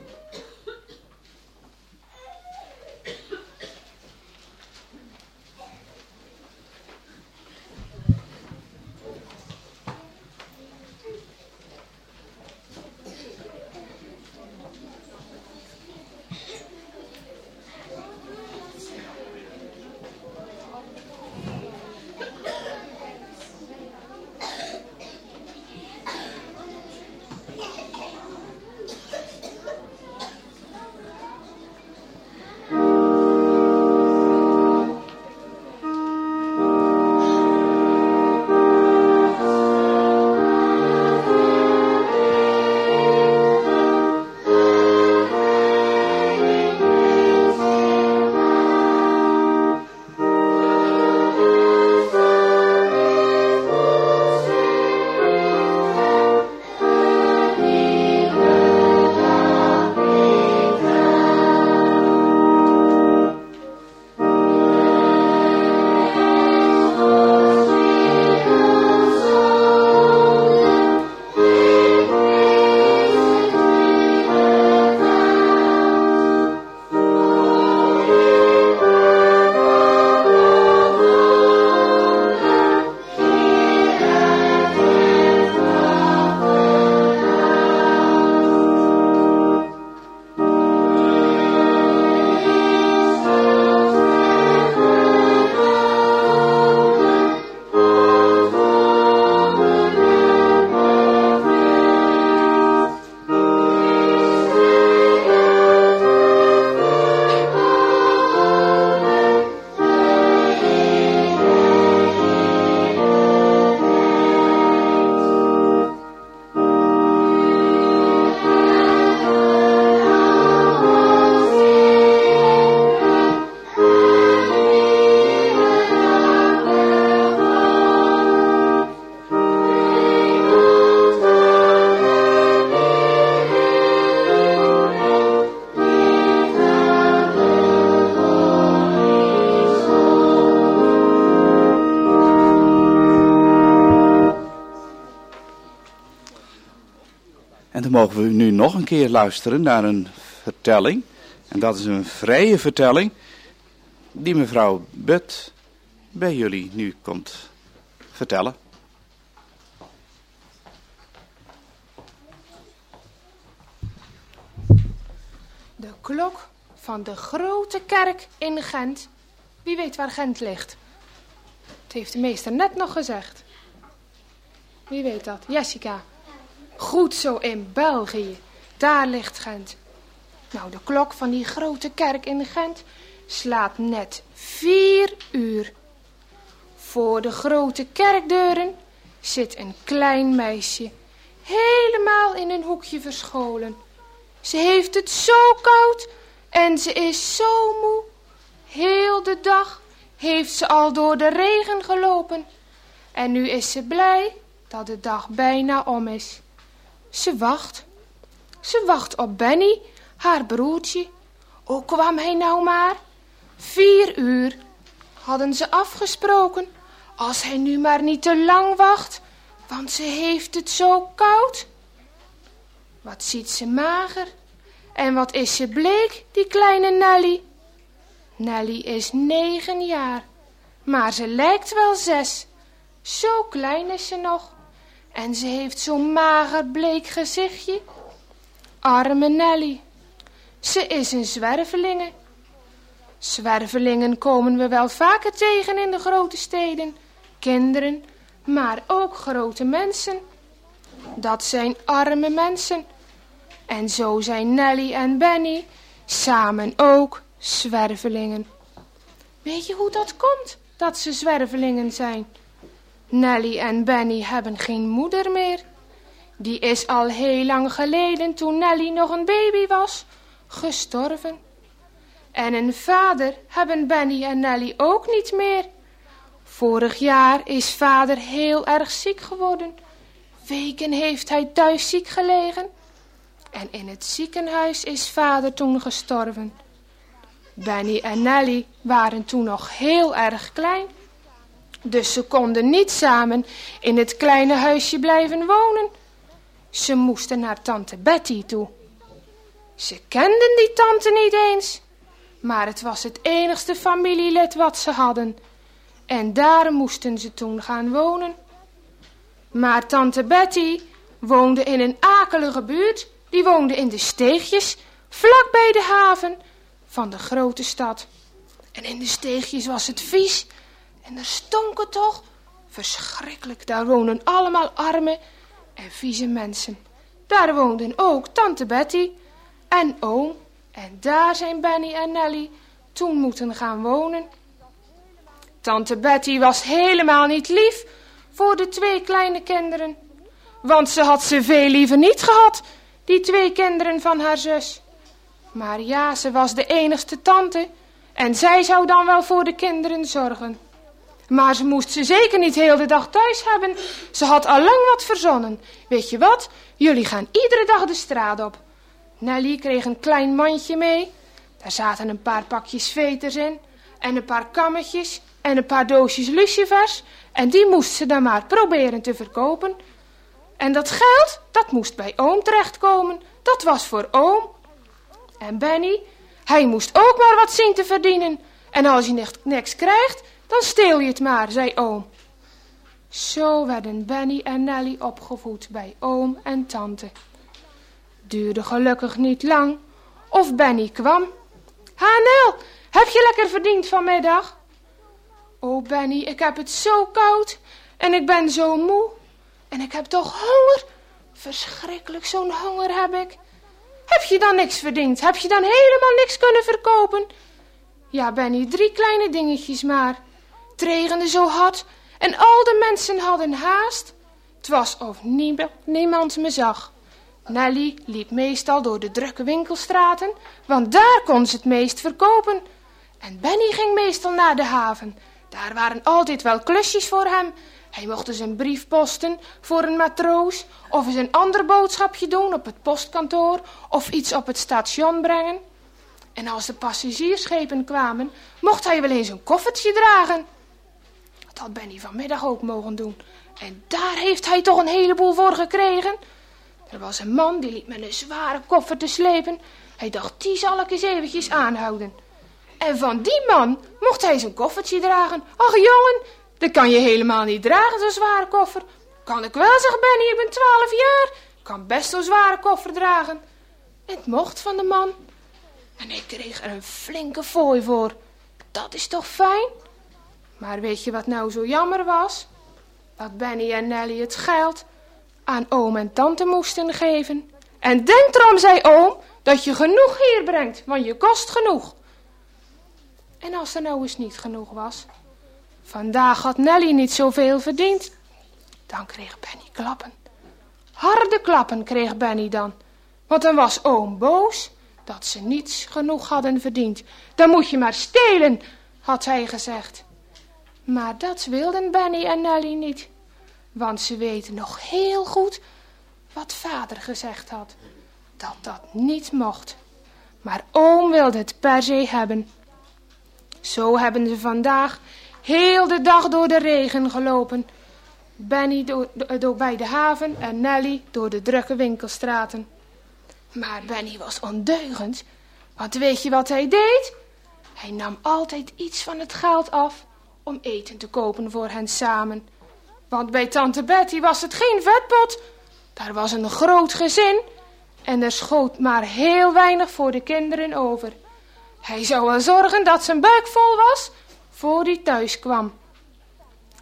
Mogen we nu nog een keer luisteren naar een vertelling. En dat is een vrije vertelling die mevrouw But bij jullie nu komt vertellen. De klok van de grote kerk in Gent. Wie weet waar Gent ligt? Het heeft de meester net nog gezegd. Wie weet dat? Jessica. Goed zo, in België. Daar ligt Gent. Nou, de klok van die grote kerk in Gent slaat net 4 uur. Voor de grote kerkdeuren zit een klein meisje, helemaal in een hoekje verscholen. Ze heeft het zo koud en ze is zo moe. Heel de dag heeft ze al door de regen gelopen. En nu is ze blij dat de dag bijna om is. Ze wacht op Benny, haar broertje. Hoe kwam hij nou maar? 4 uur hadden ze afgesproken. Als hij nu maar niet te lang wacht, want ze heeft het zo koud. Wat ziet ze mager en wat is ze bleek, die kleine Nelly. Nelly is 9 jaar, maar ze lijkt wel 6. Zo klein is ze nog. En ze heeft zo'n mager bleek gezichtje. Arme Nelly. Ze is een zwervelinge. Zwervelingen komen we wel vaker tegen in de grote steden. Kinderen maar ook grote mensen. Dat zijn arme mensen. En zo zijn Nelly en Benny samen ook zwervelingen. Weet je hoe dat komt, dat ze zwervelingen zijn? Nelly en Benny hebben geen moeder meer. Die is al heel lang geleden, toen Nelly nog een baby was, gestorven. En een vader hebben Benny en Nelly ook niet meer. Vorig jaar is vader heel erg ziek geworden. Weken heeft hij thuis ziek gelegen. En in het ziekenhuis is vader toen gestorven. Benny en Nelly waren toen nog heel erg klein. Dus ze konden niet samen in het kleine huisje blijven wonen. Ze moesten naar tante Betty toe. Ze kenden die tante niet eens. Maar het was het enigste familielid wat ze hadden. En daar moesten ze toen gaan wonen. Maar tante Betty woonde in een akelige buurt. Die woonde in de steegjes, vlak bij de haven van de grote stad. En in de steegjes was het vies. En er stonk het toch. Verschrikkelijk, daar wonen allemaal arme en vieze mensen. Daar woonden ook tante Betty en oom. En daar zijn Benny en Nelly toen moeten gaan wonen. Tante Betty was helemaal niet lief voor de 2 kleine kinderen. Want ze had ze veel liever niet gehad, die 2 kinderen van haar zus. Maar ja, ze was de enigste tante en zij zou dan wel voor de kinderen zorgen. Maar ze moest ze zeker niet heel de dag thuis hebben. Ze had al lang wat verzonnen. Weet je wat? Jullie gaan iedere dag de straat op. Nelly kreeg een klein mandje mee. Daar zaten een paar pakjes veters in. En een paar kammetjes. En een paar doosjes lucifers. En die moest ze dan maar proberen te verkopen. En dat geld, dat moest bij oom terechtkomen. Dat was voor oom. En Benny, hij moest ook maar wat zien te verdienen. En als je niks krijgt, dan steel je het maar, zei oom. Zo werden Benny en Nelly opgevoed bij oom en tante. Duurde gelukkig niet lang of Benny kwam. Nel, heb je lekker verdiend vanmiddag? Oh Benny, ik heb het zo koud en ik ben zo moe. En ik heb toch honger. Verschrikkelijk, zo'n honger heb ik. Heb je dan niks verdiend? Heb je dan helemaal niks kunnen verkopen? Ja Benny, 3 kleine dingetjes maar. Het regende zo hard en al de mensen hadden haast. Het was of niemand me zag. Nelly liep meestal door de drukke winkelstraten, want daar kon ze het meest verkopen. En Benny ging meestal naar de haven. Daar waren altijd wel klusjes voor hem. Hij mocht eens een brief posten voor een matroos, of eens een ander boodschapje doen op het postkantoor, of iets op het station brengen. En als de passagiersschepen kwamen, mocht hij wel eens een koffertje dragen. Dat had Benny vanmiddag ook mogen doen. En daar heeft hij toch een heleboel voor gekregen. Er was een man die liep met een zware koffer te slepen. Hij dacht, die zal ik eens eventjes aanhouden. En van die man mocht hij zijn koffertje dragen. Ach jongen, dat kan je helemaal niet dragen, zo'n zware koffer. Kan ik wel, zegt Benny, ik ben 12 jaar. Ik kan best zo'n zware koffer dragen. En het mocht van de man. En ik kreeg er een flinke fooi voor. Dat is toch fijn? Maar weet je wat nou zo jammer was? Dat Benny en Nelly het geld aan oom en tante moesten geven. En denk erom, zei oom, dat je genoeg hier brengt, want je kost genoeg. En als er nou eens niet genoeg was? Vandaag had Nelly niet zoveel verdiend. Dan kreeg Benny klappen. Harde klappen kreeg Benny dan. Want dan was oom boos dat ze niets genoeg hadden verdiend. Dan moet je maar stelen, had hij gezegd. Maar dat wilden Benny en Nelly niet. Want ze weten nog heel goed wat vader gezegd had. Dat dat niet mocht. Maar oom wilde het per se hebben. Zo hebben ze vandaag heel de dag door de regen gelopen. Benny door bij de haven en Nelly door de drukke winkelstraten. Maar Benny was ondeugend, want weet je wat hij deed? Hij nam altijd iets van het geld af om eten te kopen voor hen samen. Want bij tante Betty was het geen vetpot. Daar was een groot gezin en er schoot maar heel weinig voor de kinderen over. Hij zou wel zorgen dat zijn buik vol was voor hij thuis kwam.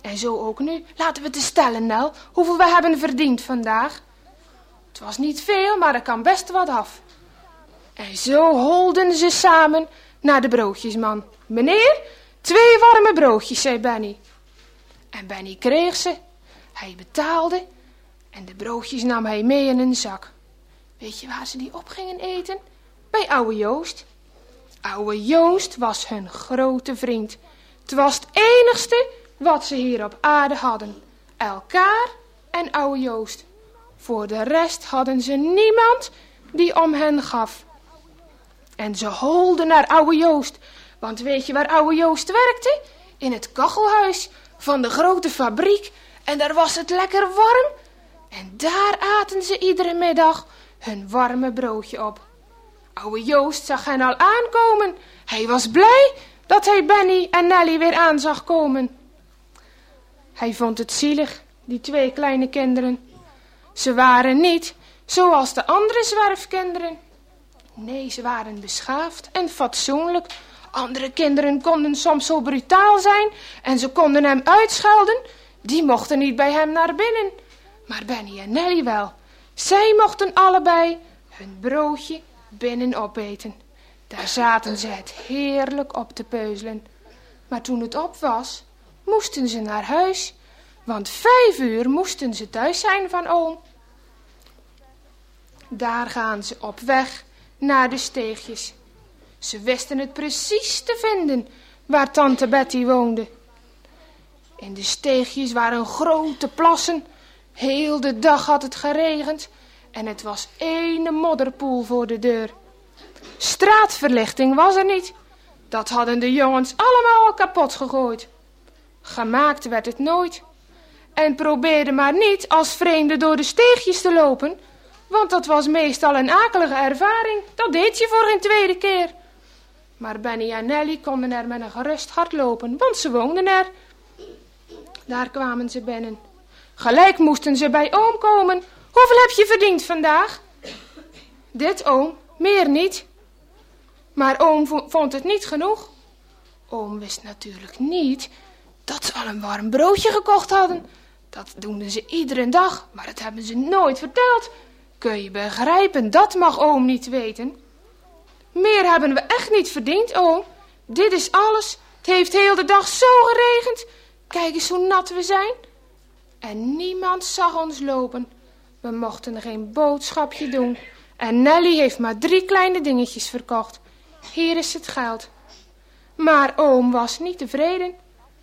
En zo ook nu. Laten we te stellen, Nel, hoeveel we hebben verdiend vandaag. Het was niet veel, maar er kan best wat af. En zo holden ze samen naar de broodjesman. Meneer, 2 warme broodjes, zei Benny. En Benny kreeg ze. Hij betaalde. En de broodjes nam hij mee in een zak. Weet je waar ze die op gingen eten? Bij ouwe Joost. Ouwe Joost was hun grote vriend. Het was het enigste wat ze hier op aarde hadden. Elkaar en ouwe Joost. Voor de rest hadden ze niemand die om hen gaf. En ze holden naar ouwe Joost. Want weet je waar ouwe Joost werkte? In het kachelhuis van de grote fabriek. En daar was het lekker warm. En daar aten ze iedere middag hun warme broodje op. Ouwe Joost zag hen al aankomen. Hij was blij dat hij Benny en Nelly weer aan zag komen. Hij vond het zielig, die 2 kleine kinderen. Ze waren niet zoals de andere zwerfkinderen. Nee, ze waren beschaafd en fatsoenlijk. Andere kinderen konden soms zo brutaal zijn en ze konden hem uitschelden. Die mochten niet bij hem naar binnen. Maar Benny en Nelly wel. Zij mochten allebei hun broodje binnen opeten. Daar zaten ze het heerlijk op te peuzelen. Maar toen het op was, moesten ze naar huis. Want 5 uur moesten ze thuis zijn van oom. Daar gaan ze op weg naar de steegjes. Ze wisten het precies te vinden waar tante Betty woonde. In de steegjes waren grote plassen. Heel de dag had het geregend en het was ene modderpoel voor de deur. Straatverlichting was er niet. Dat hadden de jongens allemaal al kapot gegooid. Gemaakt werd het nooit. En probeerde maar niet als vreemde door de steegjes te lopen, want dat was meestal een akelige ervaring. Dat deed je voor geen tweede keer. Maar Benny en Nelly konden er met een gerust hart lopen, want ze woonden er. Daar kwamen ze binnen. Gelijk moesten ze bij oom komen. Hoeveel heb je verdiend vandaag? Dit, oom, meer niet. Maar oom vond het niet genoeg. Oom wist natuurlijk niet dat ze al een warm broodje gekocht hadden. Dat doen ze iedere dag, maar dat hebben ze nooit verteld. Kun je begrijpen, dat mag oom niet weten. Meer hebben we echt niet verdiend, oom. Dit is alles. Het heeft heel de dag zo geregend. Kijk eens hoe nat we zijn. En niemand zag ons lopen. We mochten geen boodschapje doen. En Nelly heeft maar 3 kleine dingetjes verkocht. Hier is het geld. Maar oom was niet tevreden.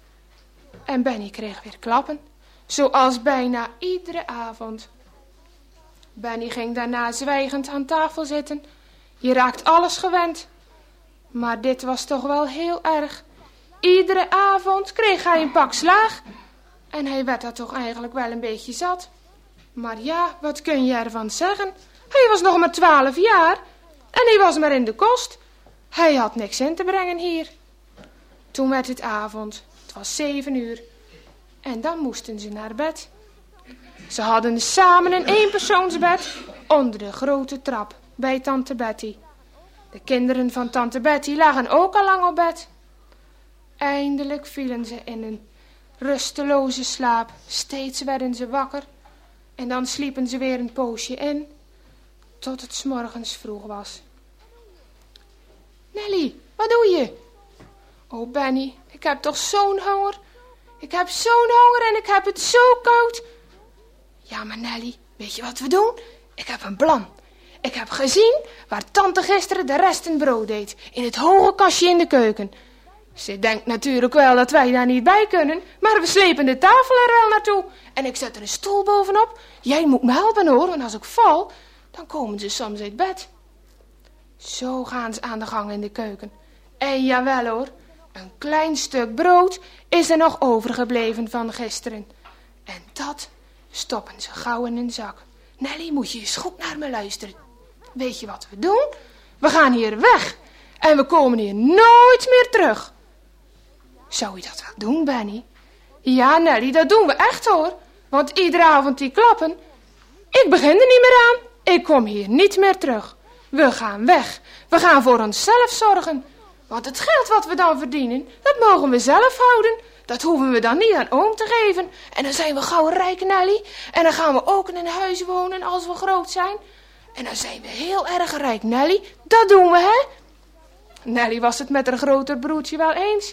En Benny kreeg weer klappen. Zoals bijna iedere avond. Benny ging daarna zwijgend aan tafel zitten. Je raakt alles gewend. Maar dit was toch wel heel erg. Iedere avond kreeg hij een pak slaag. En hij werd daar toch eigenlijk wel een beetje zat. Maar ja, wat kun je ervan zeggen? Hij was nog maar 12 jaar. En hij was maar in de kost. Hij had niks in te brengen hier. Toen werd het avond. Het was 7 uur. En dan moesten ze naar bed. Ze hadden samen een eenpersoonsbed onder de grote trap bij tante Betty. De kinderen van tante Betty lagen ook al lang op bed. Eindelijk vielen ze in een rusteloze slaap. Steeds werden ze wakker. En dan sliepen ze weer een poosje in. Tot het 's morgens vroeg was. Nelly, wat doe je? Oh Benny, ik heb toch zo'n honger. Ik heb zo'n honger en ik heb het zo koud. Ja, maar Nelly, weet je wat we doen? Ik heb een plan. Ik heb gezien waar tante gisteren de resten brood deed. In het hoge kastje in de keuken. Ze denkt natuurlijk wel dat wij daar niet bij kunnen. Maar we slepen de tafel er wel naartoe. En ik zet er een stoel bovenop. Jij moet me helpen hoor, want als ik val, dan komen ze soms uit bed. Zo gaan ze aan de gang in de keuken. En jawel hoor, een klein stuk brood is er nog overgebleven van gisteren. En dat stoppen ze gauw in een zak. Nelly, moet je eens goed naar me luisteren. Weet je wat we doen? We gaan hier weg. En we komen hier nooit meer terug. Zou je dat wel doen, Benny? Ja, Nelly, dat doen we echt hoor. Want iedere avond die klappen. Ik begin er niet meer aan. Ik kom hier niet meer terug. We gaan weg. We gaan voor onszelf zorgen. Want het geld wat we dan verdienen, dat mogen we zelf houden. dat hoeven we dan niet aan oom te geven. En dan zijn we gauw rijk, Nelly. En dan gaan we ook in een huis wonen als we groot zijn. En dan zijn we heel erg rijk, Nelly. Dat doen we, hè? Nelly was het met haar groter broertje wel eens.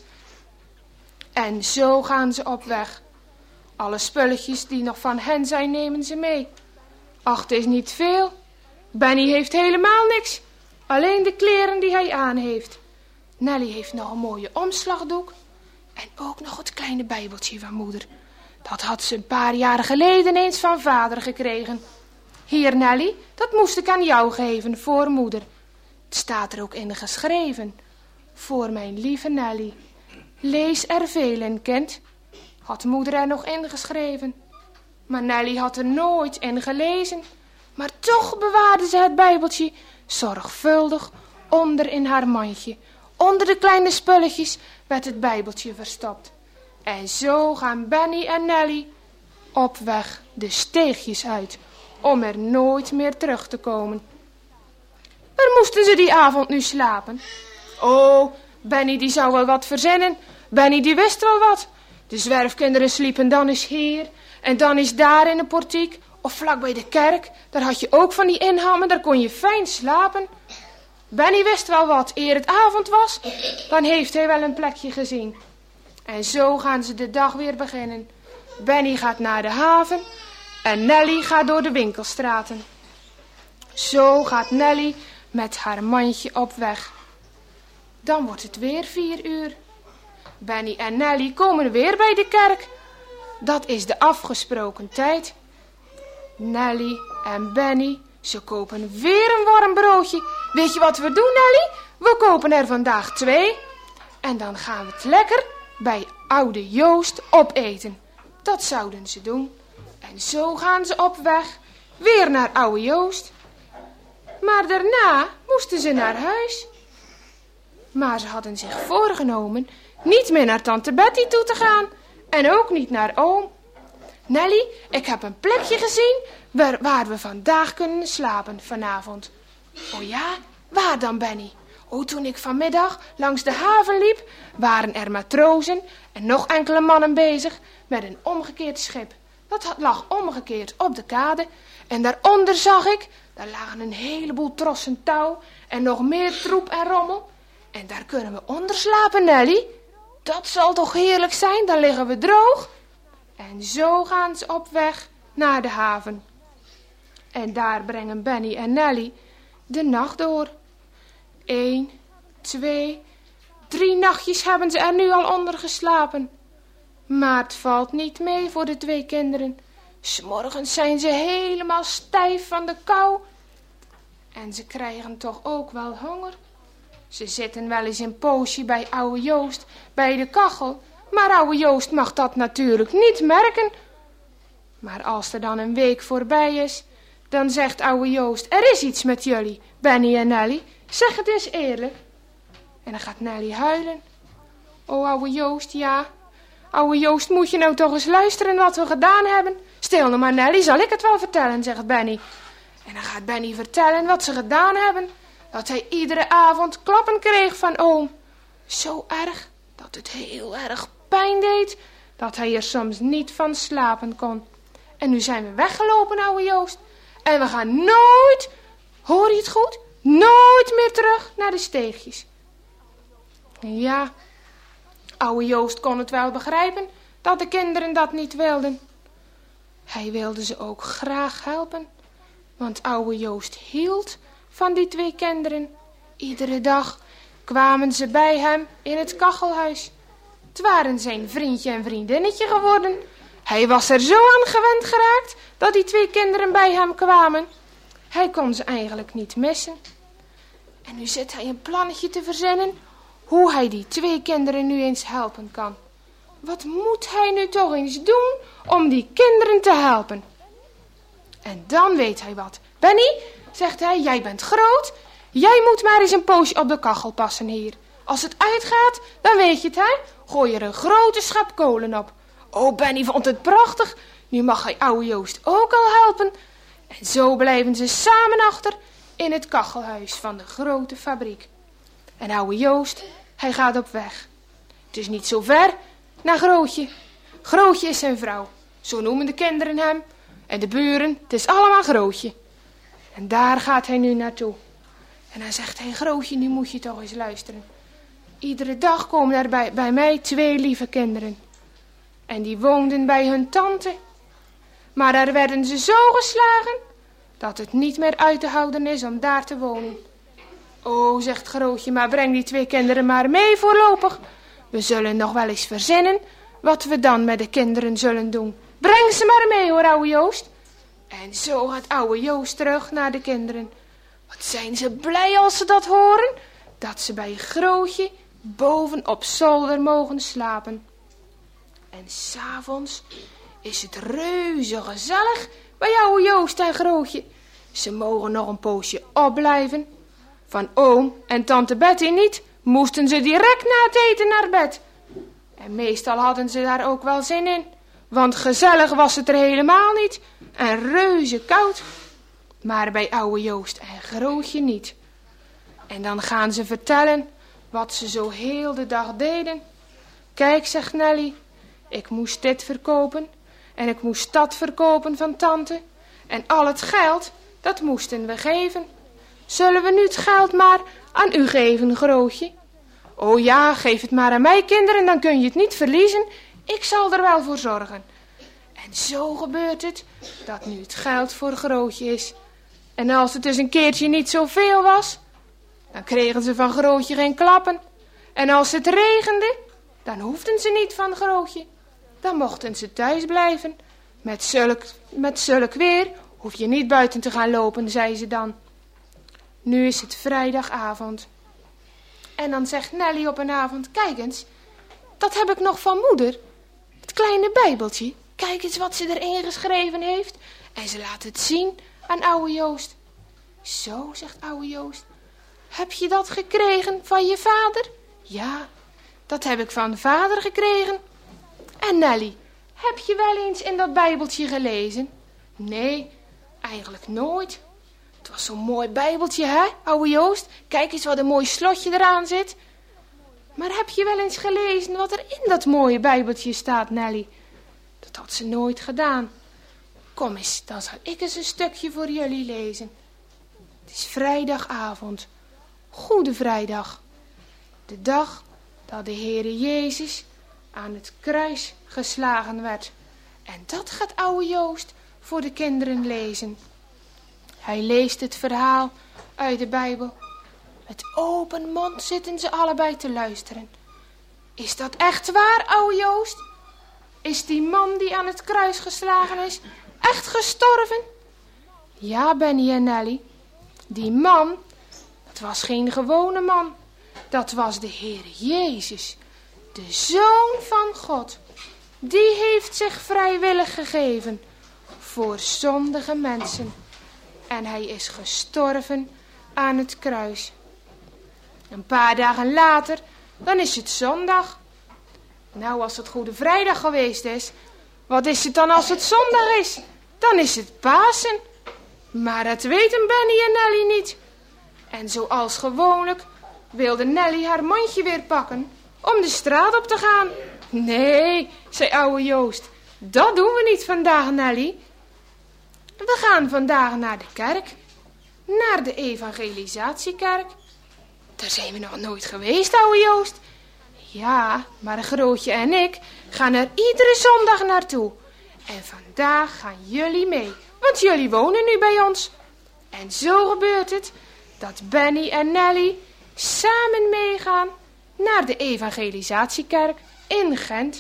En zo gaan ze op weg. Alle spulletjes die nog van hen zijn, nemen ze mee. Ach, het is niet veel. Benny heeft helemaal niks. Alleen de kleren die hij aan heeft. Nelly heeft nog een mooie omslagdoek. En ook nog het kleine bijbeltje van moeder. Dat had ze een paar jaren geleden eens van vader gekregen. Hier, Nelly, dat moest ik aan jou geven voor moeder. Het staat er ook in geschreven. Voor mijn lieve Nelly. Lees er veel in, kind. Had moeder er nog ingeschreven. Maar Nelly had er nooit in gelezen. Maar toch bewaarde ze het bijbeltje zorgvuldig onder in haar mandje. Onder de kleine spulletjes werd het bijbeltje verstopt. En zo gaan Benny en Nelly op weg de steegjes uit, om er nooit meer terug te komen. Waar moesten ze die avond nu slapen? Oh, Benny die zou wel wat verzinnen. Benny die wist wel wat. De zwerfkinderen sliepen dan eens hier en dan eens daar in de portiek of vlak bij de kerk. Daar had je ook van die inhammen, daar kon je fijn slapen. Benny wist wel wat, eer het avond was, dan heeft hij wel een plekje gezien. En zo gaan ze de dag weer beginnen. Benny gaat naar de haven en Nelly gaat door de winkelstraten. Zo gaat Nelly met haar mandje op weg. Dan wordt het weer 4 uur. Benny en Nelly komen weer bij de kerk. Dat is de afgesproken tijd. Nelly en Benny, ze kopen weer een warm broodje. Weet je wat we doen, Nelly? We kopen er vandaag 2. En dan gaan we het lekker bij oude Joost opeten. Dat zouden ze doen. En zo gaan ze op weg, weer naar oude Joost. Maar daarna moesten ze naar huis. Maar ze hadden zich voorgenomen niet meer naar tante Betty toe te gaan. En ook niet naar oom. Nelly, ik heb een plekje gezien waar we vandaag kunnen slapen vanavond. Oh ja, waar dan, Benny? Oh, toen ik vanmiddag langs de haven liep, waren er matrozen en nog enkele mannen bezig met een omgekeerd schip. Dat lag omgekeerd op de kade en daaronder zag ik, daar lagen een heleboel trossen touw en nog meer troep en rommel. En daar kunnen we onder slapen, Nelly. Dat zal toch heerlijk zijn, dan liggen we droog. En zo gaan ze op weg naar de haven. En daar brengen Benny en Nelly de nacht door. 1, 2, 3 nachtjes hebben ze er nu al onder geslapen. Maar het valt niet mee voor de 2 kinderen. 's Morgens zijn ze helemaal stijf van de kou. En ze krijgen toch ook wel honger. Ze zitten wel eens een poosje bij oude Joost bij de kachel. Maar oude Joost mag dat natuurlijk niet merken. Maar als er dan een week voorbij is, dan zegt oude Joost, er is iets met jullie, Benny en Nelly. Zeg het eens eerlijk. En dan gaat Nelly huilen. O, oude Joost, ja. Oude Joost, moet je nou toch eens luisteren wat we gedaan hebben? Stil nou maar, Nelly, zal ik het wel vertellen, zegt Benny. En dan gaat Benny vertellen wat ze gedaan hebben. Dat hij iedere avond klappen kreeg van oom. Zo erg dat het heel erg pijn deed. Dat hij er soms niet van slapen kon. En nu zijn we weggelopen, oude Joost. En we gaan nooit, hoor je het goed, nooit meer terug naar de steegjes. Ja, oude Joost kon het wel begrijpen dat de kinderen dat niet wilden. Hij wilde ze ook graag helpen. Want oude Joost hield van die 2 kinderen. Iedere dag kwamen ze bij hem in het kachelhuis. Het waren zijn vriendje en vriendinnetje geworden. Hij was er zo aan gewend geraakt dat die 2 kinderen bij hem kwamen. Hij kon ze eigenlijk niet missen. En nu zit hij een plannetje te verzinnen hoe hij die 2 kinderen nu eens helpen kan. Wat moet hij nu toch eens doen om die kinderen te helpen? En dan weet hij wat. Benny, zegt hij, jij bent groot. Jij moet maar eens een poosje op de kachel passen hier. Als het uitgaat, dan weet je het, hè? Gooi er een grote schep kolen op. Oh, Benny vond het prachtig. Nu mag hij oude Joost ook al helpen. En zo blijven ze samen achter in het kachelhuis van de grote fabriek. En oude Joost, hij gaat op weg. Het is niet zo ver. naar Grootje. Grootje is zijn vrouw. Zo noemen de kinderen hem. En de buren, het is allemaal Grootje. En daar gaat hij nu naartoe. En dan zegt hij, Grootje, nu moet je toch eens luisteren. Iedere dag komen er bij mij 2 lieve kinderen. En die woonden bij hun tante. Maar daar werden ze zo geslagen, dat het niet meer uit te houden is om daar te wonen. O, zegt Grootje, maar breng die 2 kinderen maar mee voorlopig. We zullen nog wel eens verzinnen wat we dan met de kinderen zullen doen. Breng ze maar mee, hoor, ouwe Joost. En zo gaat ouwe Joost terug naar de kinderen. Wat zijn ze blij als ze dat horen, dat ze bij Grootje boven op zolder mogen slapen. En 's avonds is het reuze gezellig bij ouwe Joost en Grootje. Ze mogen nog een poosje opblijven. Van oom en tante Betty niet, moesten ze direct na het eten naar bed. En meestal hadden ze daar ook wel zin in, want gezellig was het er helemaal niet en reuze koud. Maar bij ouwe Joost en Grootje niet. En dan gaan ze vertellen wat ze zo heel de dag deden. Kijk, zegt Nelly, ik moest dit verkopen en ik moest dat verkopen van tante. En al het geld, dat moesten we geven. Zullen we nu het geld maar aan u geven, Grootje? O ja, geef het maar aan mij, kinderen, dan kun je het niet verliezen. Ik zal er wel voor zorgen. En zo gebeurt het, dat nu het geld voor Grootje is. En als het dus een keertje niet zoveel was, dan kregen ze van Grootje geen klappen. En als het regende, dan hoefden ze niet van Grootje. Dan mochten ze thuis blijven. Met zulk weer hoef je niet buiten te gaan lopen, zei ze dan. Nu is het vrijdagavond. En dan zegt Nelly op een avond, kijk eens, dat heb ik nog van moeder. Het kleine bijbeltje, kijk eens wat ze erin geschreven heeft. En ze laat het zien aan ouwe Joost. Zo, zegt ouwe Joost, heb je dat gekregen van je vader? Ja, dat heb ik van vader gekregen. En Nelly, heb je wel eens in dat bijbeltje gelezen? Nee, eigenlijk nooit. Het was zo'n mooi bijbeltje, hè, ouwe Joost? Kijk eens wat een mooi slotje eraan zit. Maar heb je wel eens gelezen wat er in dat mooie bijbeltje staat, Nelly? Dat had ze nooit gedaan. Kom eens, dan zal ik eens een stukje voor jullie lezen. Het is vrijdagavond. Goede Vrijdag. De dag dat de Heere Jezus aan het kruis geslagen werd. En dat gaat ouwe Joost voor de kinderen lezen. Hij leest het verhaal uit de Bijbel. Met open mond zitten ze allebei te luisteren. Is dat echt waar, ouwe Joost? Is die man die aan het kruis geslagen is echt gestorven? Ja, Benny en Nelly. Die man, dat was geen gewone man. Dat was de Heer Jezus, de Zoon van God. Die heeft zich vrijwillig gegeven voor zondige mensen. En hij is gestorven aan het kruis. Een paar dagen later, dan is het zondag. Nou, als het Goede Vrijdag geweest is, wat is het dan als het zondag is? Dan is het Pasen. Maar dat weten Benny en Nelly niet. En zoals gewoonlijk wilde Nelly haar mandje weer pakken om de straat op te gaan. Nee, zei ouwe Joost, dat doen we niet vandaag, Nelly. We gaan vandaag naar de kerk, naar de evangelisatiekerk. Daar zijn we nog nooit geweest, ouwe Joost. Ja, maar Grootje en ik gaan er iedere zondag naartoe. En vandaag gaan jullie mee, want jullie wonen nu bij ons. En zo gebeurt het dat Benny en Nelly samen meegaan naar de evangelisatiekerk in Gent.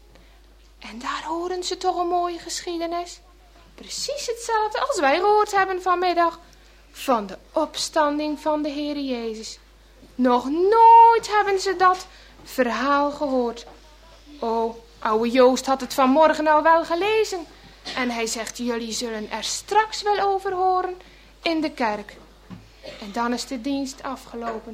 En daar horen ze toch een mooie geschiedenis. Precies hetzelfde als wij gehoord hebben vanmiddag. Van de opstanding van de Heere Jezus. Nog nooit hebben ze dat verhaal gehoord. Oh, ouwe Joost had het vanmorgen al wel gelezen. En hij zegt, jullie zullen er straks wel over horen in de kerk. En dan is de dienst afgelopen.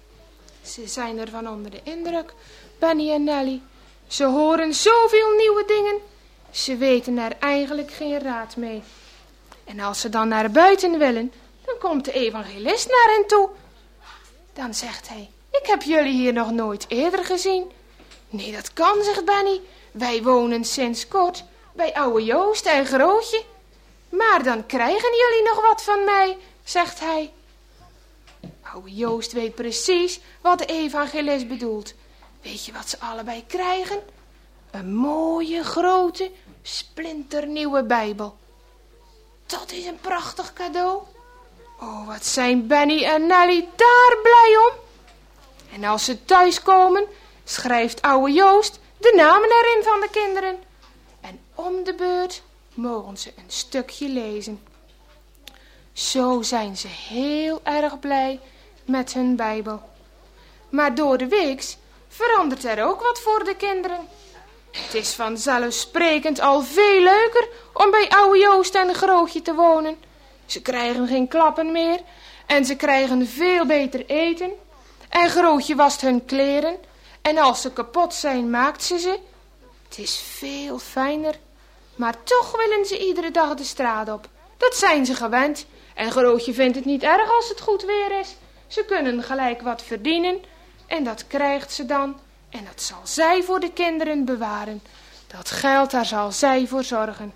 Ze zijn ervan onder de indruk, Benny en Nelly. Ze horen zoveel nieuwe dingen. Ze weten er eigenlijk geen raad mee. En als ze dan naar buiten willen, dan komt de evangelist naar hen toe. Dan zegt hij, ik heb jullie hier nog nooit eerder gezien. Nee, dat kan, zegt Benny. Wij wonen sinds kort bij ouwe Joost en Grootje. Maar dan krijgen jullie nog wat van mij, zegt hij. Ouwe Joost weet precies wat de evangelist bedoelt. Weet je wat ze allebei krijgen? Een mooie, grote, splinternieuwe Bijbel. Dat is een prachtig cadeau. Oh, wat zijn Benny en Nelly daar blij om. En als ze thuiskomen, schrijft ouwe Joost de namen erin van de kinderen. En om de beurt mogen ze een stukje lezen. Zo zijn ze heel erg blij met hun Bijbel. Maar door de weeks verandert er ook wat voor de kinderen. Het is vanzelfsprekend al veel leuker om bij ouwe Joost en Grootje te wonen. Ze krijgen geen klappen meer en ze krijgen veel beter eten. En Grootje wast hun kleren en als ze kapot zijn maakt ze ze. Het is veel fijner, maar toch willen ze iedere dag de straat op. Dat zijn ze gewend en Grootje vindt het niet erg als het goed weer is. Ze kunnen gelijk wat verdienen en dat krijgt ze dan. En dat zal zij voor de kinderen bewaren. Dat geld, daar zal zij voor zorgen.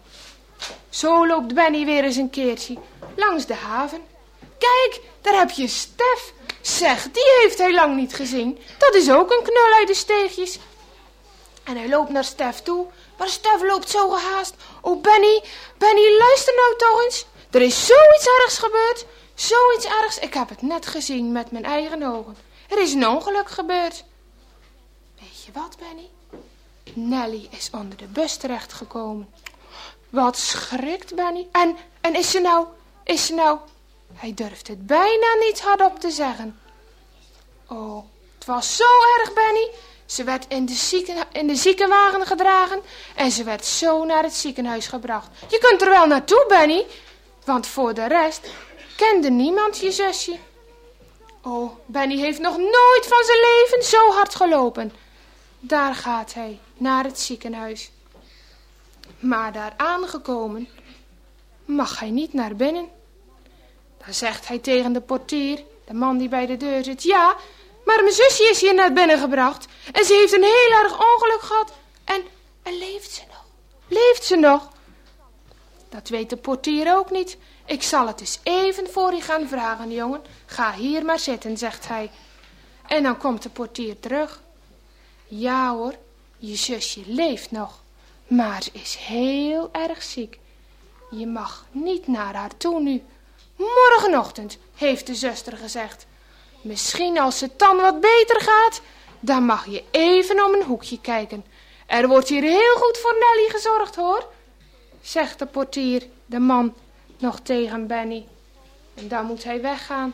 Zo loopt Benny weer eens een keertje langs de haven. Kijk, daar heb je Stef. Zeg, die heeft hij lang niet gezien. Dat is ook een knul uit de steegjes. En hij loopt naar Stef toe. Maar Stef loopt zo gehaast. Oh, Benny, luister nou toch eens. Er is zoiets ergs gebeurd. Zoiets ergs. Ik heb het net gezien met mijn eigen ogen. Er is een ongeluk gebeurd. Weet je wat, Benny? Nelly is onder de bus terechtgekomen. Wat schrikt Benny. En is ze nou... Hij durft het bijna niet hardop te zeggen. Oh, het was zo erg, Benny. Ze werd in de ziekenwagen gedragen en ze werd zo naar het ziekenhuis gebracht. Je kunt er wel naartoe, Benny, want voor de rest kende niemand je zusje. Oh, Benny heeft nog nooit van zijn leven zo hard gelopen. Daar gaat hij, naar het ziekenhuis. Maar daar aangekomen mag hij niet naar binnen. Dan zegt hij tegen de portier, de man die bij de deur zit, ja, maar mijn zusje is hier naar binnen gebracht en ze heeft een heel erg ongeluk gehad. En leeft ze nog? Leeft ze nog? Dat weet de portier ook niet. Ik zal het eens even voor je gaan vragen, jongen. Ga hier maar zitten, zegt hij. En dan komt de portier terug. Ja hoor, je zusje leeft nog, maar ze is heel erg ziek. Je mag niet naar haar toe nu. Morgenochtend, heeft de zuster gezegd. Misschien als het dan wat beter gaat, dan mag je even om een hoekje kijken. Er wordt hier heel goed voor Nelly gezorgd, hoor, zegt de portier, de man, nog tegen Benny. En dan moet hij weggaan.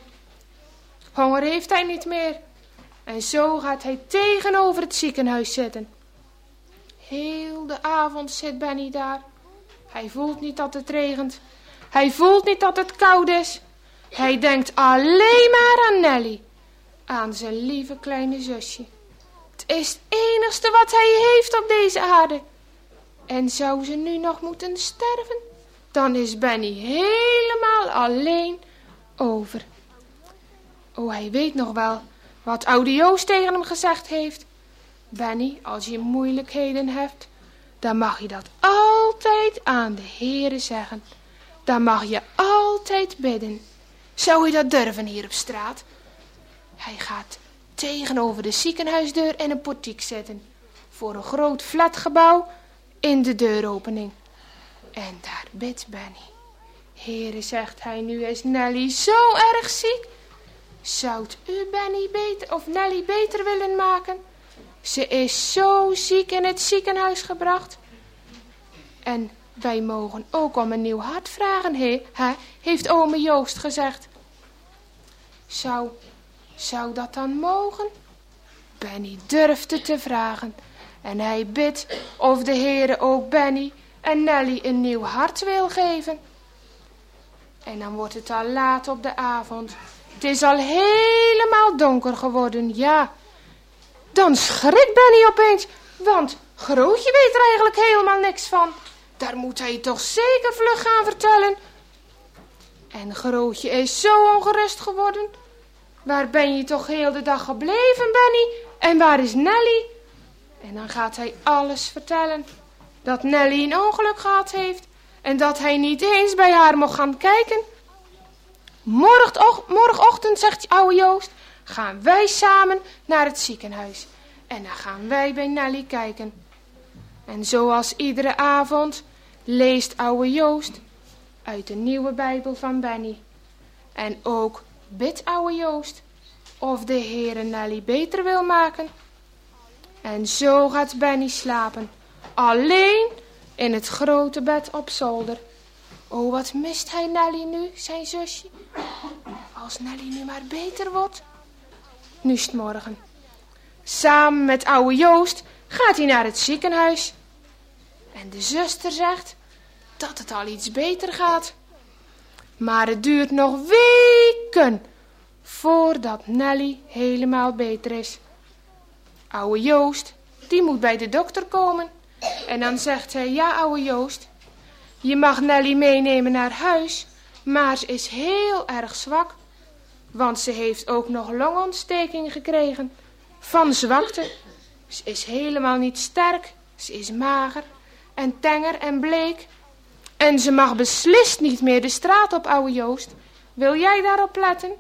Honger heeft hij niet meer. En zo gaat hij tegenover het ziekenhuis zitten. Heel de avond zit Benny daar. Hij voelt niet dat het regent. Hij voelt niet dat het koud is. Hij denkt alleen maar aan Nelly. Aan zijn lieve kleine zusje. Het is het enigste wat hij heeft op deze aarde. En zou ze nu nog moeten sterven, dan is Benny helemaal alleen over. Oh, hij weet nog wel wat oude Joost tegen hem gezegd heeft. Benny, als je moeilijkheden hebt, dan mag je dat altijd aan de Heere zeggen. Dan mag je altijd bidden. Zou je dat durven hier op straat? Hij gaat tegenover de ziekenhuisdeur in een portiek zitten. Voor een groot flatgebouw in de deuropening. En daar bidt Benny. Heere, zegt hij, nu is Nelly zo erg ziek. Zoudt u Benny beter of Nelly beter willen maken? Ze is zo ziek in het ziekenhuis gebracht. En wij mogen ook om een nieuw hart vragen, heeft ome Joost gezegd. Zou dat dan mogen? Benny durfde te vragen. En hij bidt of de Heere ook Benny en Nelly een nieuw hart wil geven. En dan wordt het al laat op de avond. Het is al helemaal donker geworden, ja. Dan schrikt Benny opeens, want Grootje weet er eigenlijk helemaal niks van. Daar moet hij toch zeker vlug gaan vertellen. En Grootje is zo ongerust geworden. Waar ben je toch heel de dag gebleven, Benny? En waar is Nelly? En dan gaat hij alles vertellen. Dat Nelly een ongeluk gehad heeft. En dat hij niet eens bij haar mocht gaan kijken. Morgenochtend, zegt oude Joost, gaan wij samen naar het ziekenhuis. En dan gaan wij bij Nelly kijken. En zoals iedere avond leest oude Joost uit de nieuwe Bijbel van Benny. En ook bidt oude Joost of de Heere Nelly beter wil maken. En zo gaat Benny slapen, alleen in het grote bed op zolder. Oh, wat mist hij Nelly nu, zijn zusje. Als Nelly nu maar beter wordt. Nu is het morgen. Samen met oude Joost gaat hij naar het ziekenhuis. En de zuster zegt dat het al iets beter gaat. Maar het duurt nog weken voordat Nelly helemaal beter is. Oude Joost, die moet bij de dokter komen. En dan zegt hij, ja oude Joost, je mag Nelly meenemen naar huis, maar ze is heel erg zwak. Want ze heeft ook nog longontsteking gekregen van zwakte. Ze is helemaal niet sterk, ze is mager en tenger en bleek. En ze mag beslist niet meer de straat op, oude Joost. Wil jij daarop letten?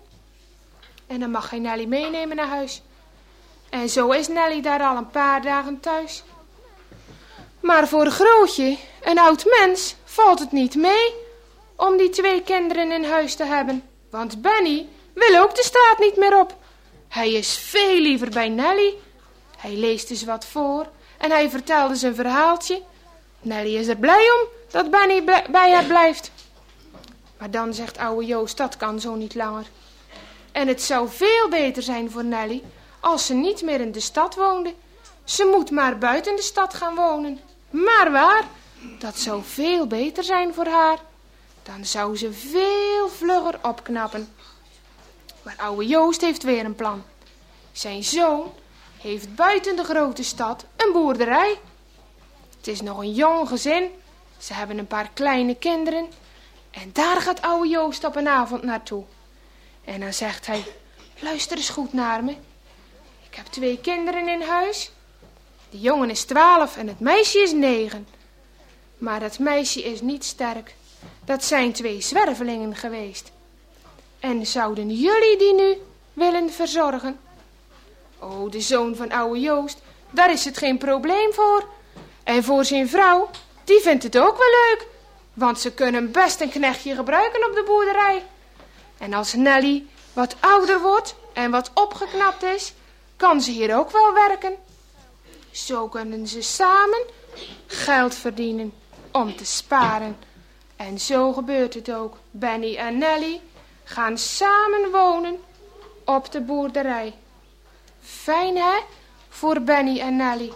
En dan mag hij Nelly meenemen naar huis. En zo is Nelly daar al een paar dagen thuis. Maar voor Grootje, een oud mens, valt het niet mee om die 2 kinderen in huis te hebben. Want Benny wil ook de straat niet meer op. Hij is veel liever bij Nelly. Hij leest eens wat voor en hij vertelde zijn verhaaltje. Nelly is er blij om dat Benny bij haar blijft. Maar dan zegt oude Joost, dat kan zo niet langer. En het zou veel beter zijn voor Nelly als ze niet meer in de stad woonde. Ze moet maar buiten de stad gaan wonen. Maar waar? Dat zou veel beter zijn voor haar. Dan zou ze veel vlugger opknappen. Maar oude Joost heeft weer een plan. Zijn zoon heeft buiten de grote stad een boerderij. Het is nog een jong gezin. Ze hebben een paar kleine kinderen. En daar gaat oude Joost op een avond naartoe. En dan zegt hij, luister eens goed naar me. Ik heb 2 kinderen in huis. De jongen is 12 en het meisje is 9. Maar dat meisje is niet sterk. Dat zijn 2 zwervelingen geweest. En zouden jullie die nu willen verzorgen? Oh, de zoon van oude Joost, daar is het geen probleem voor. En voor zijn vrouw, die vindt het ook wel leuk. Want ze kunnen best een knechtje gebruiken op de boerderij. En als Nelly wat ouder wordt en wat opgeknapt is, kan ze hier ook wel werken. Zo kunnen ze samen geld verdienen om te sparen. En zo gebeurt het ook. Benny en Nelly gaan samen wonen op de boerderij. Fijn, hè, voor Benny en Nelly.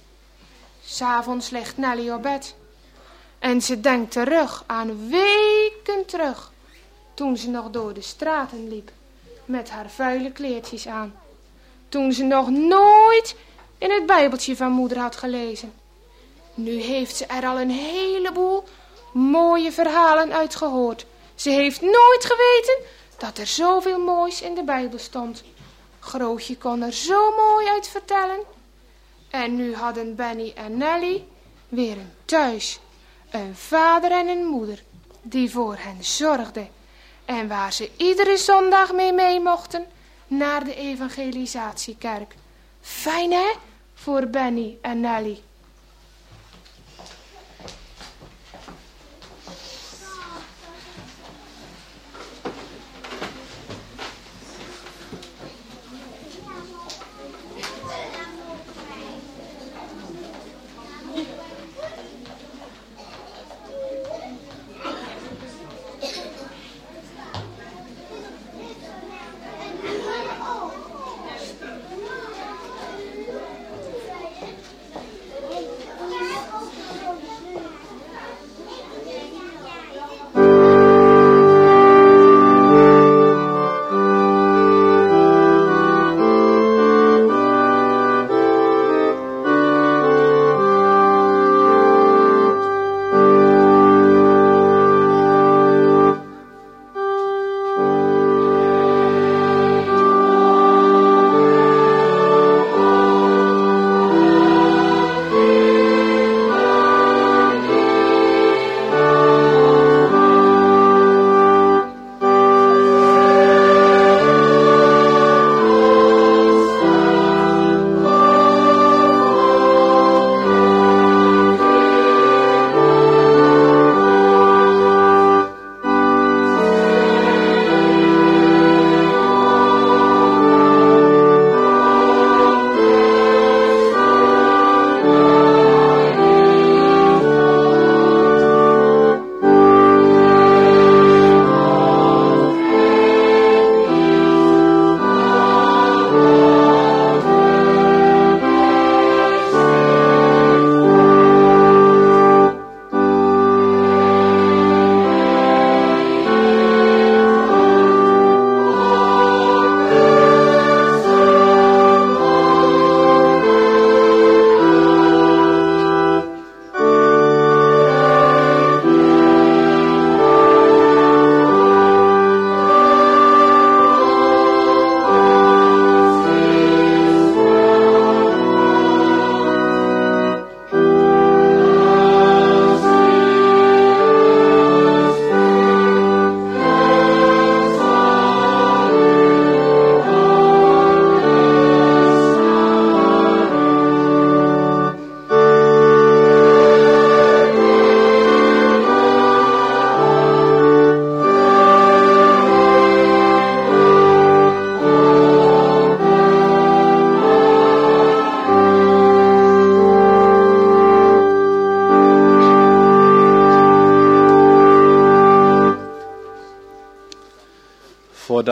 'S'avonds ligt Nelly op bed. En ze denkt terug aan weken terug, toen ze nog door de straten liep, met haar vuile kleertjes aan. Toen ze nog nooit in het Bijbeltje van moeder had gelezen. Nu heeft ze er al een heleboel mooie verhalen uit gehoord. Ze heeft nooit geweten dat er zoveel moois in de Bijbel stond. Grootje kon er zo mooi uit vertellen. En nu hadden Benny en Nelly weer een thuis. Een vader en een moeder die voor hen zorgden. En waar ze iedere zondag mee mochten naar de evangelisatiekerk. Fijn, hè, voor Benny en Nelly.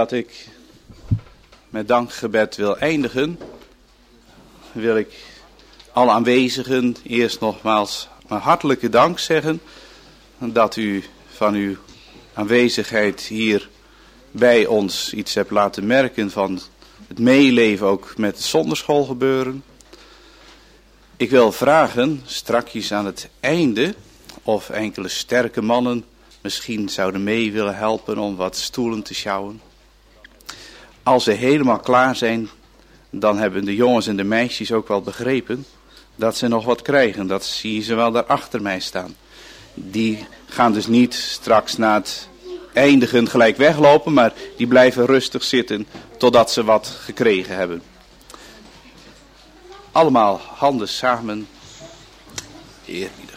Voordat ik met dankgebed wil eindigen, wil ik alle aanwezigen eerst nogmaals mijn hartelijke dank zeggen dat u van uw aanwezigheid hier bij ons iets hebt laten merken van het meeleven ook met het zonderschoolgebeuren. Ik wil vragen, strakjes aan het einde, of enkele sterke mannen misschien zouden mee willen helpen om wat stoelen te sjouwen. Als ze helemaal klaar zijn, dan hebben de jongens en de meisjes ook wel begrepen dat ze nog wat krijgen. Dat zie je ze wel daar achter mij staan. Die gaan dus niet straks na het eindigen gelijk weglopen, maar die blijven rustig zitten totdat ze wat gekregen hebben. Allemaal handen samen. Eerbiedig.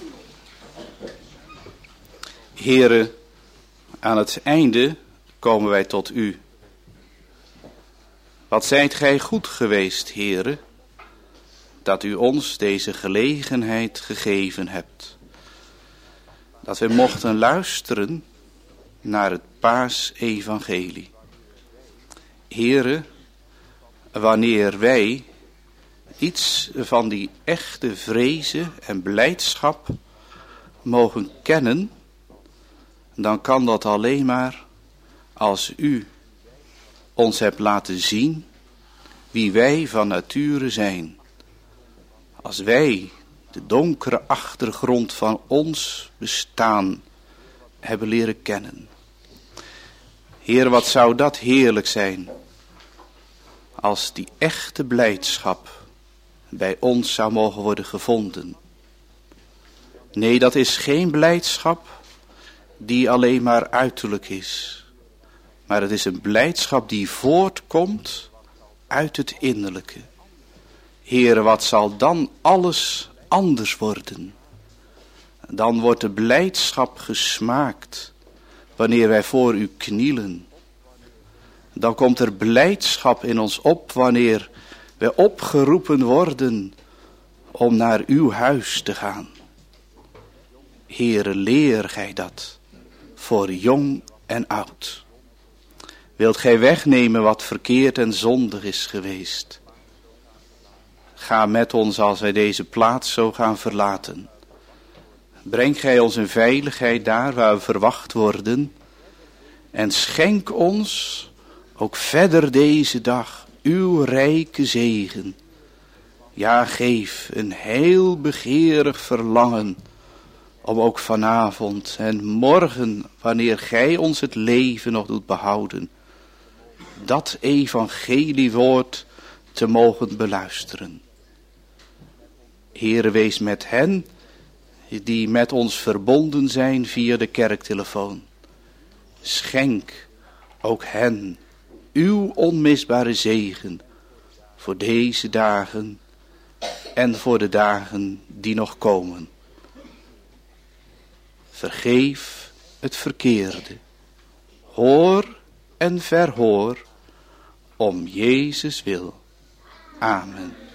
Heren, aan het einde komen wij tot u. Wat zijt gij goed geweest, heren, dat u ons deze gelegenheid gegeven hebt. Dat we mochten luisteren naar het Paasevangelie. Heren, wanneer wij iets van die echte vrezen en blijdschap mogen kennen, dan kan dat alleen maar als u ons hebt laten zien wie wij van nature zijn. Als wij de donkere achtergrond van ons bestaan hebben leren kennen. Heer, wat zou dat heerlijk zijn als die echte blijdschap bij ons zou mogen worden gevonden. Nee, dat is geen blijdschap die alleen maar uiterlijk is. Maar het is een blijdschap die voortkomt uit het innerlijke. Heere, wat zal dan alles anders worden? Dan wordt de blijdschap gesmaakt wanneer wij voor u knielen. Dan komt er blijdschap in ons op wanneer wij opgeroepen worden om naar uw huis te gaan. Heere, leer gij dat voor jong en oud. Wilt gij wegnemen wat verkeerd en zondig is geweest? Ga met ons als wij deze plaats zo gaan verlaten. Breng gij ons in veiligheid daar waar we verwacht worden. En schenk ons ook verder deze dag uw rijke zegen. Ja, geef een heel begeerig verlangen om ook vanavond en morgen, wanneer gij ons het leven nog doet behouden, dat evangeliewoord te mogen beluisteren. Heere, wees met hen die met ons verbonden zijn via de kerktelefoon. Schenk ook hen uw onmisbare zegen voor deze dagen en voor de dagen die nog komen. Vergeef het verkeerde. Hoor en verhoor om Jezus wil. Amen.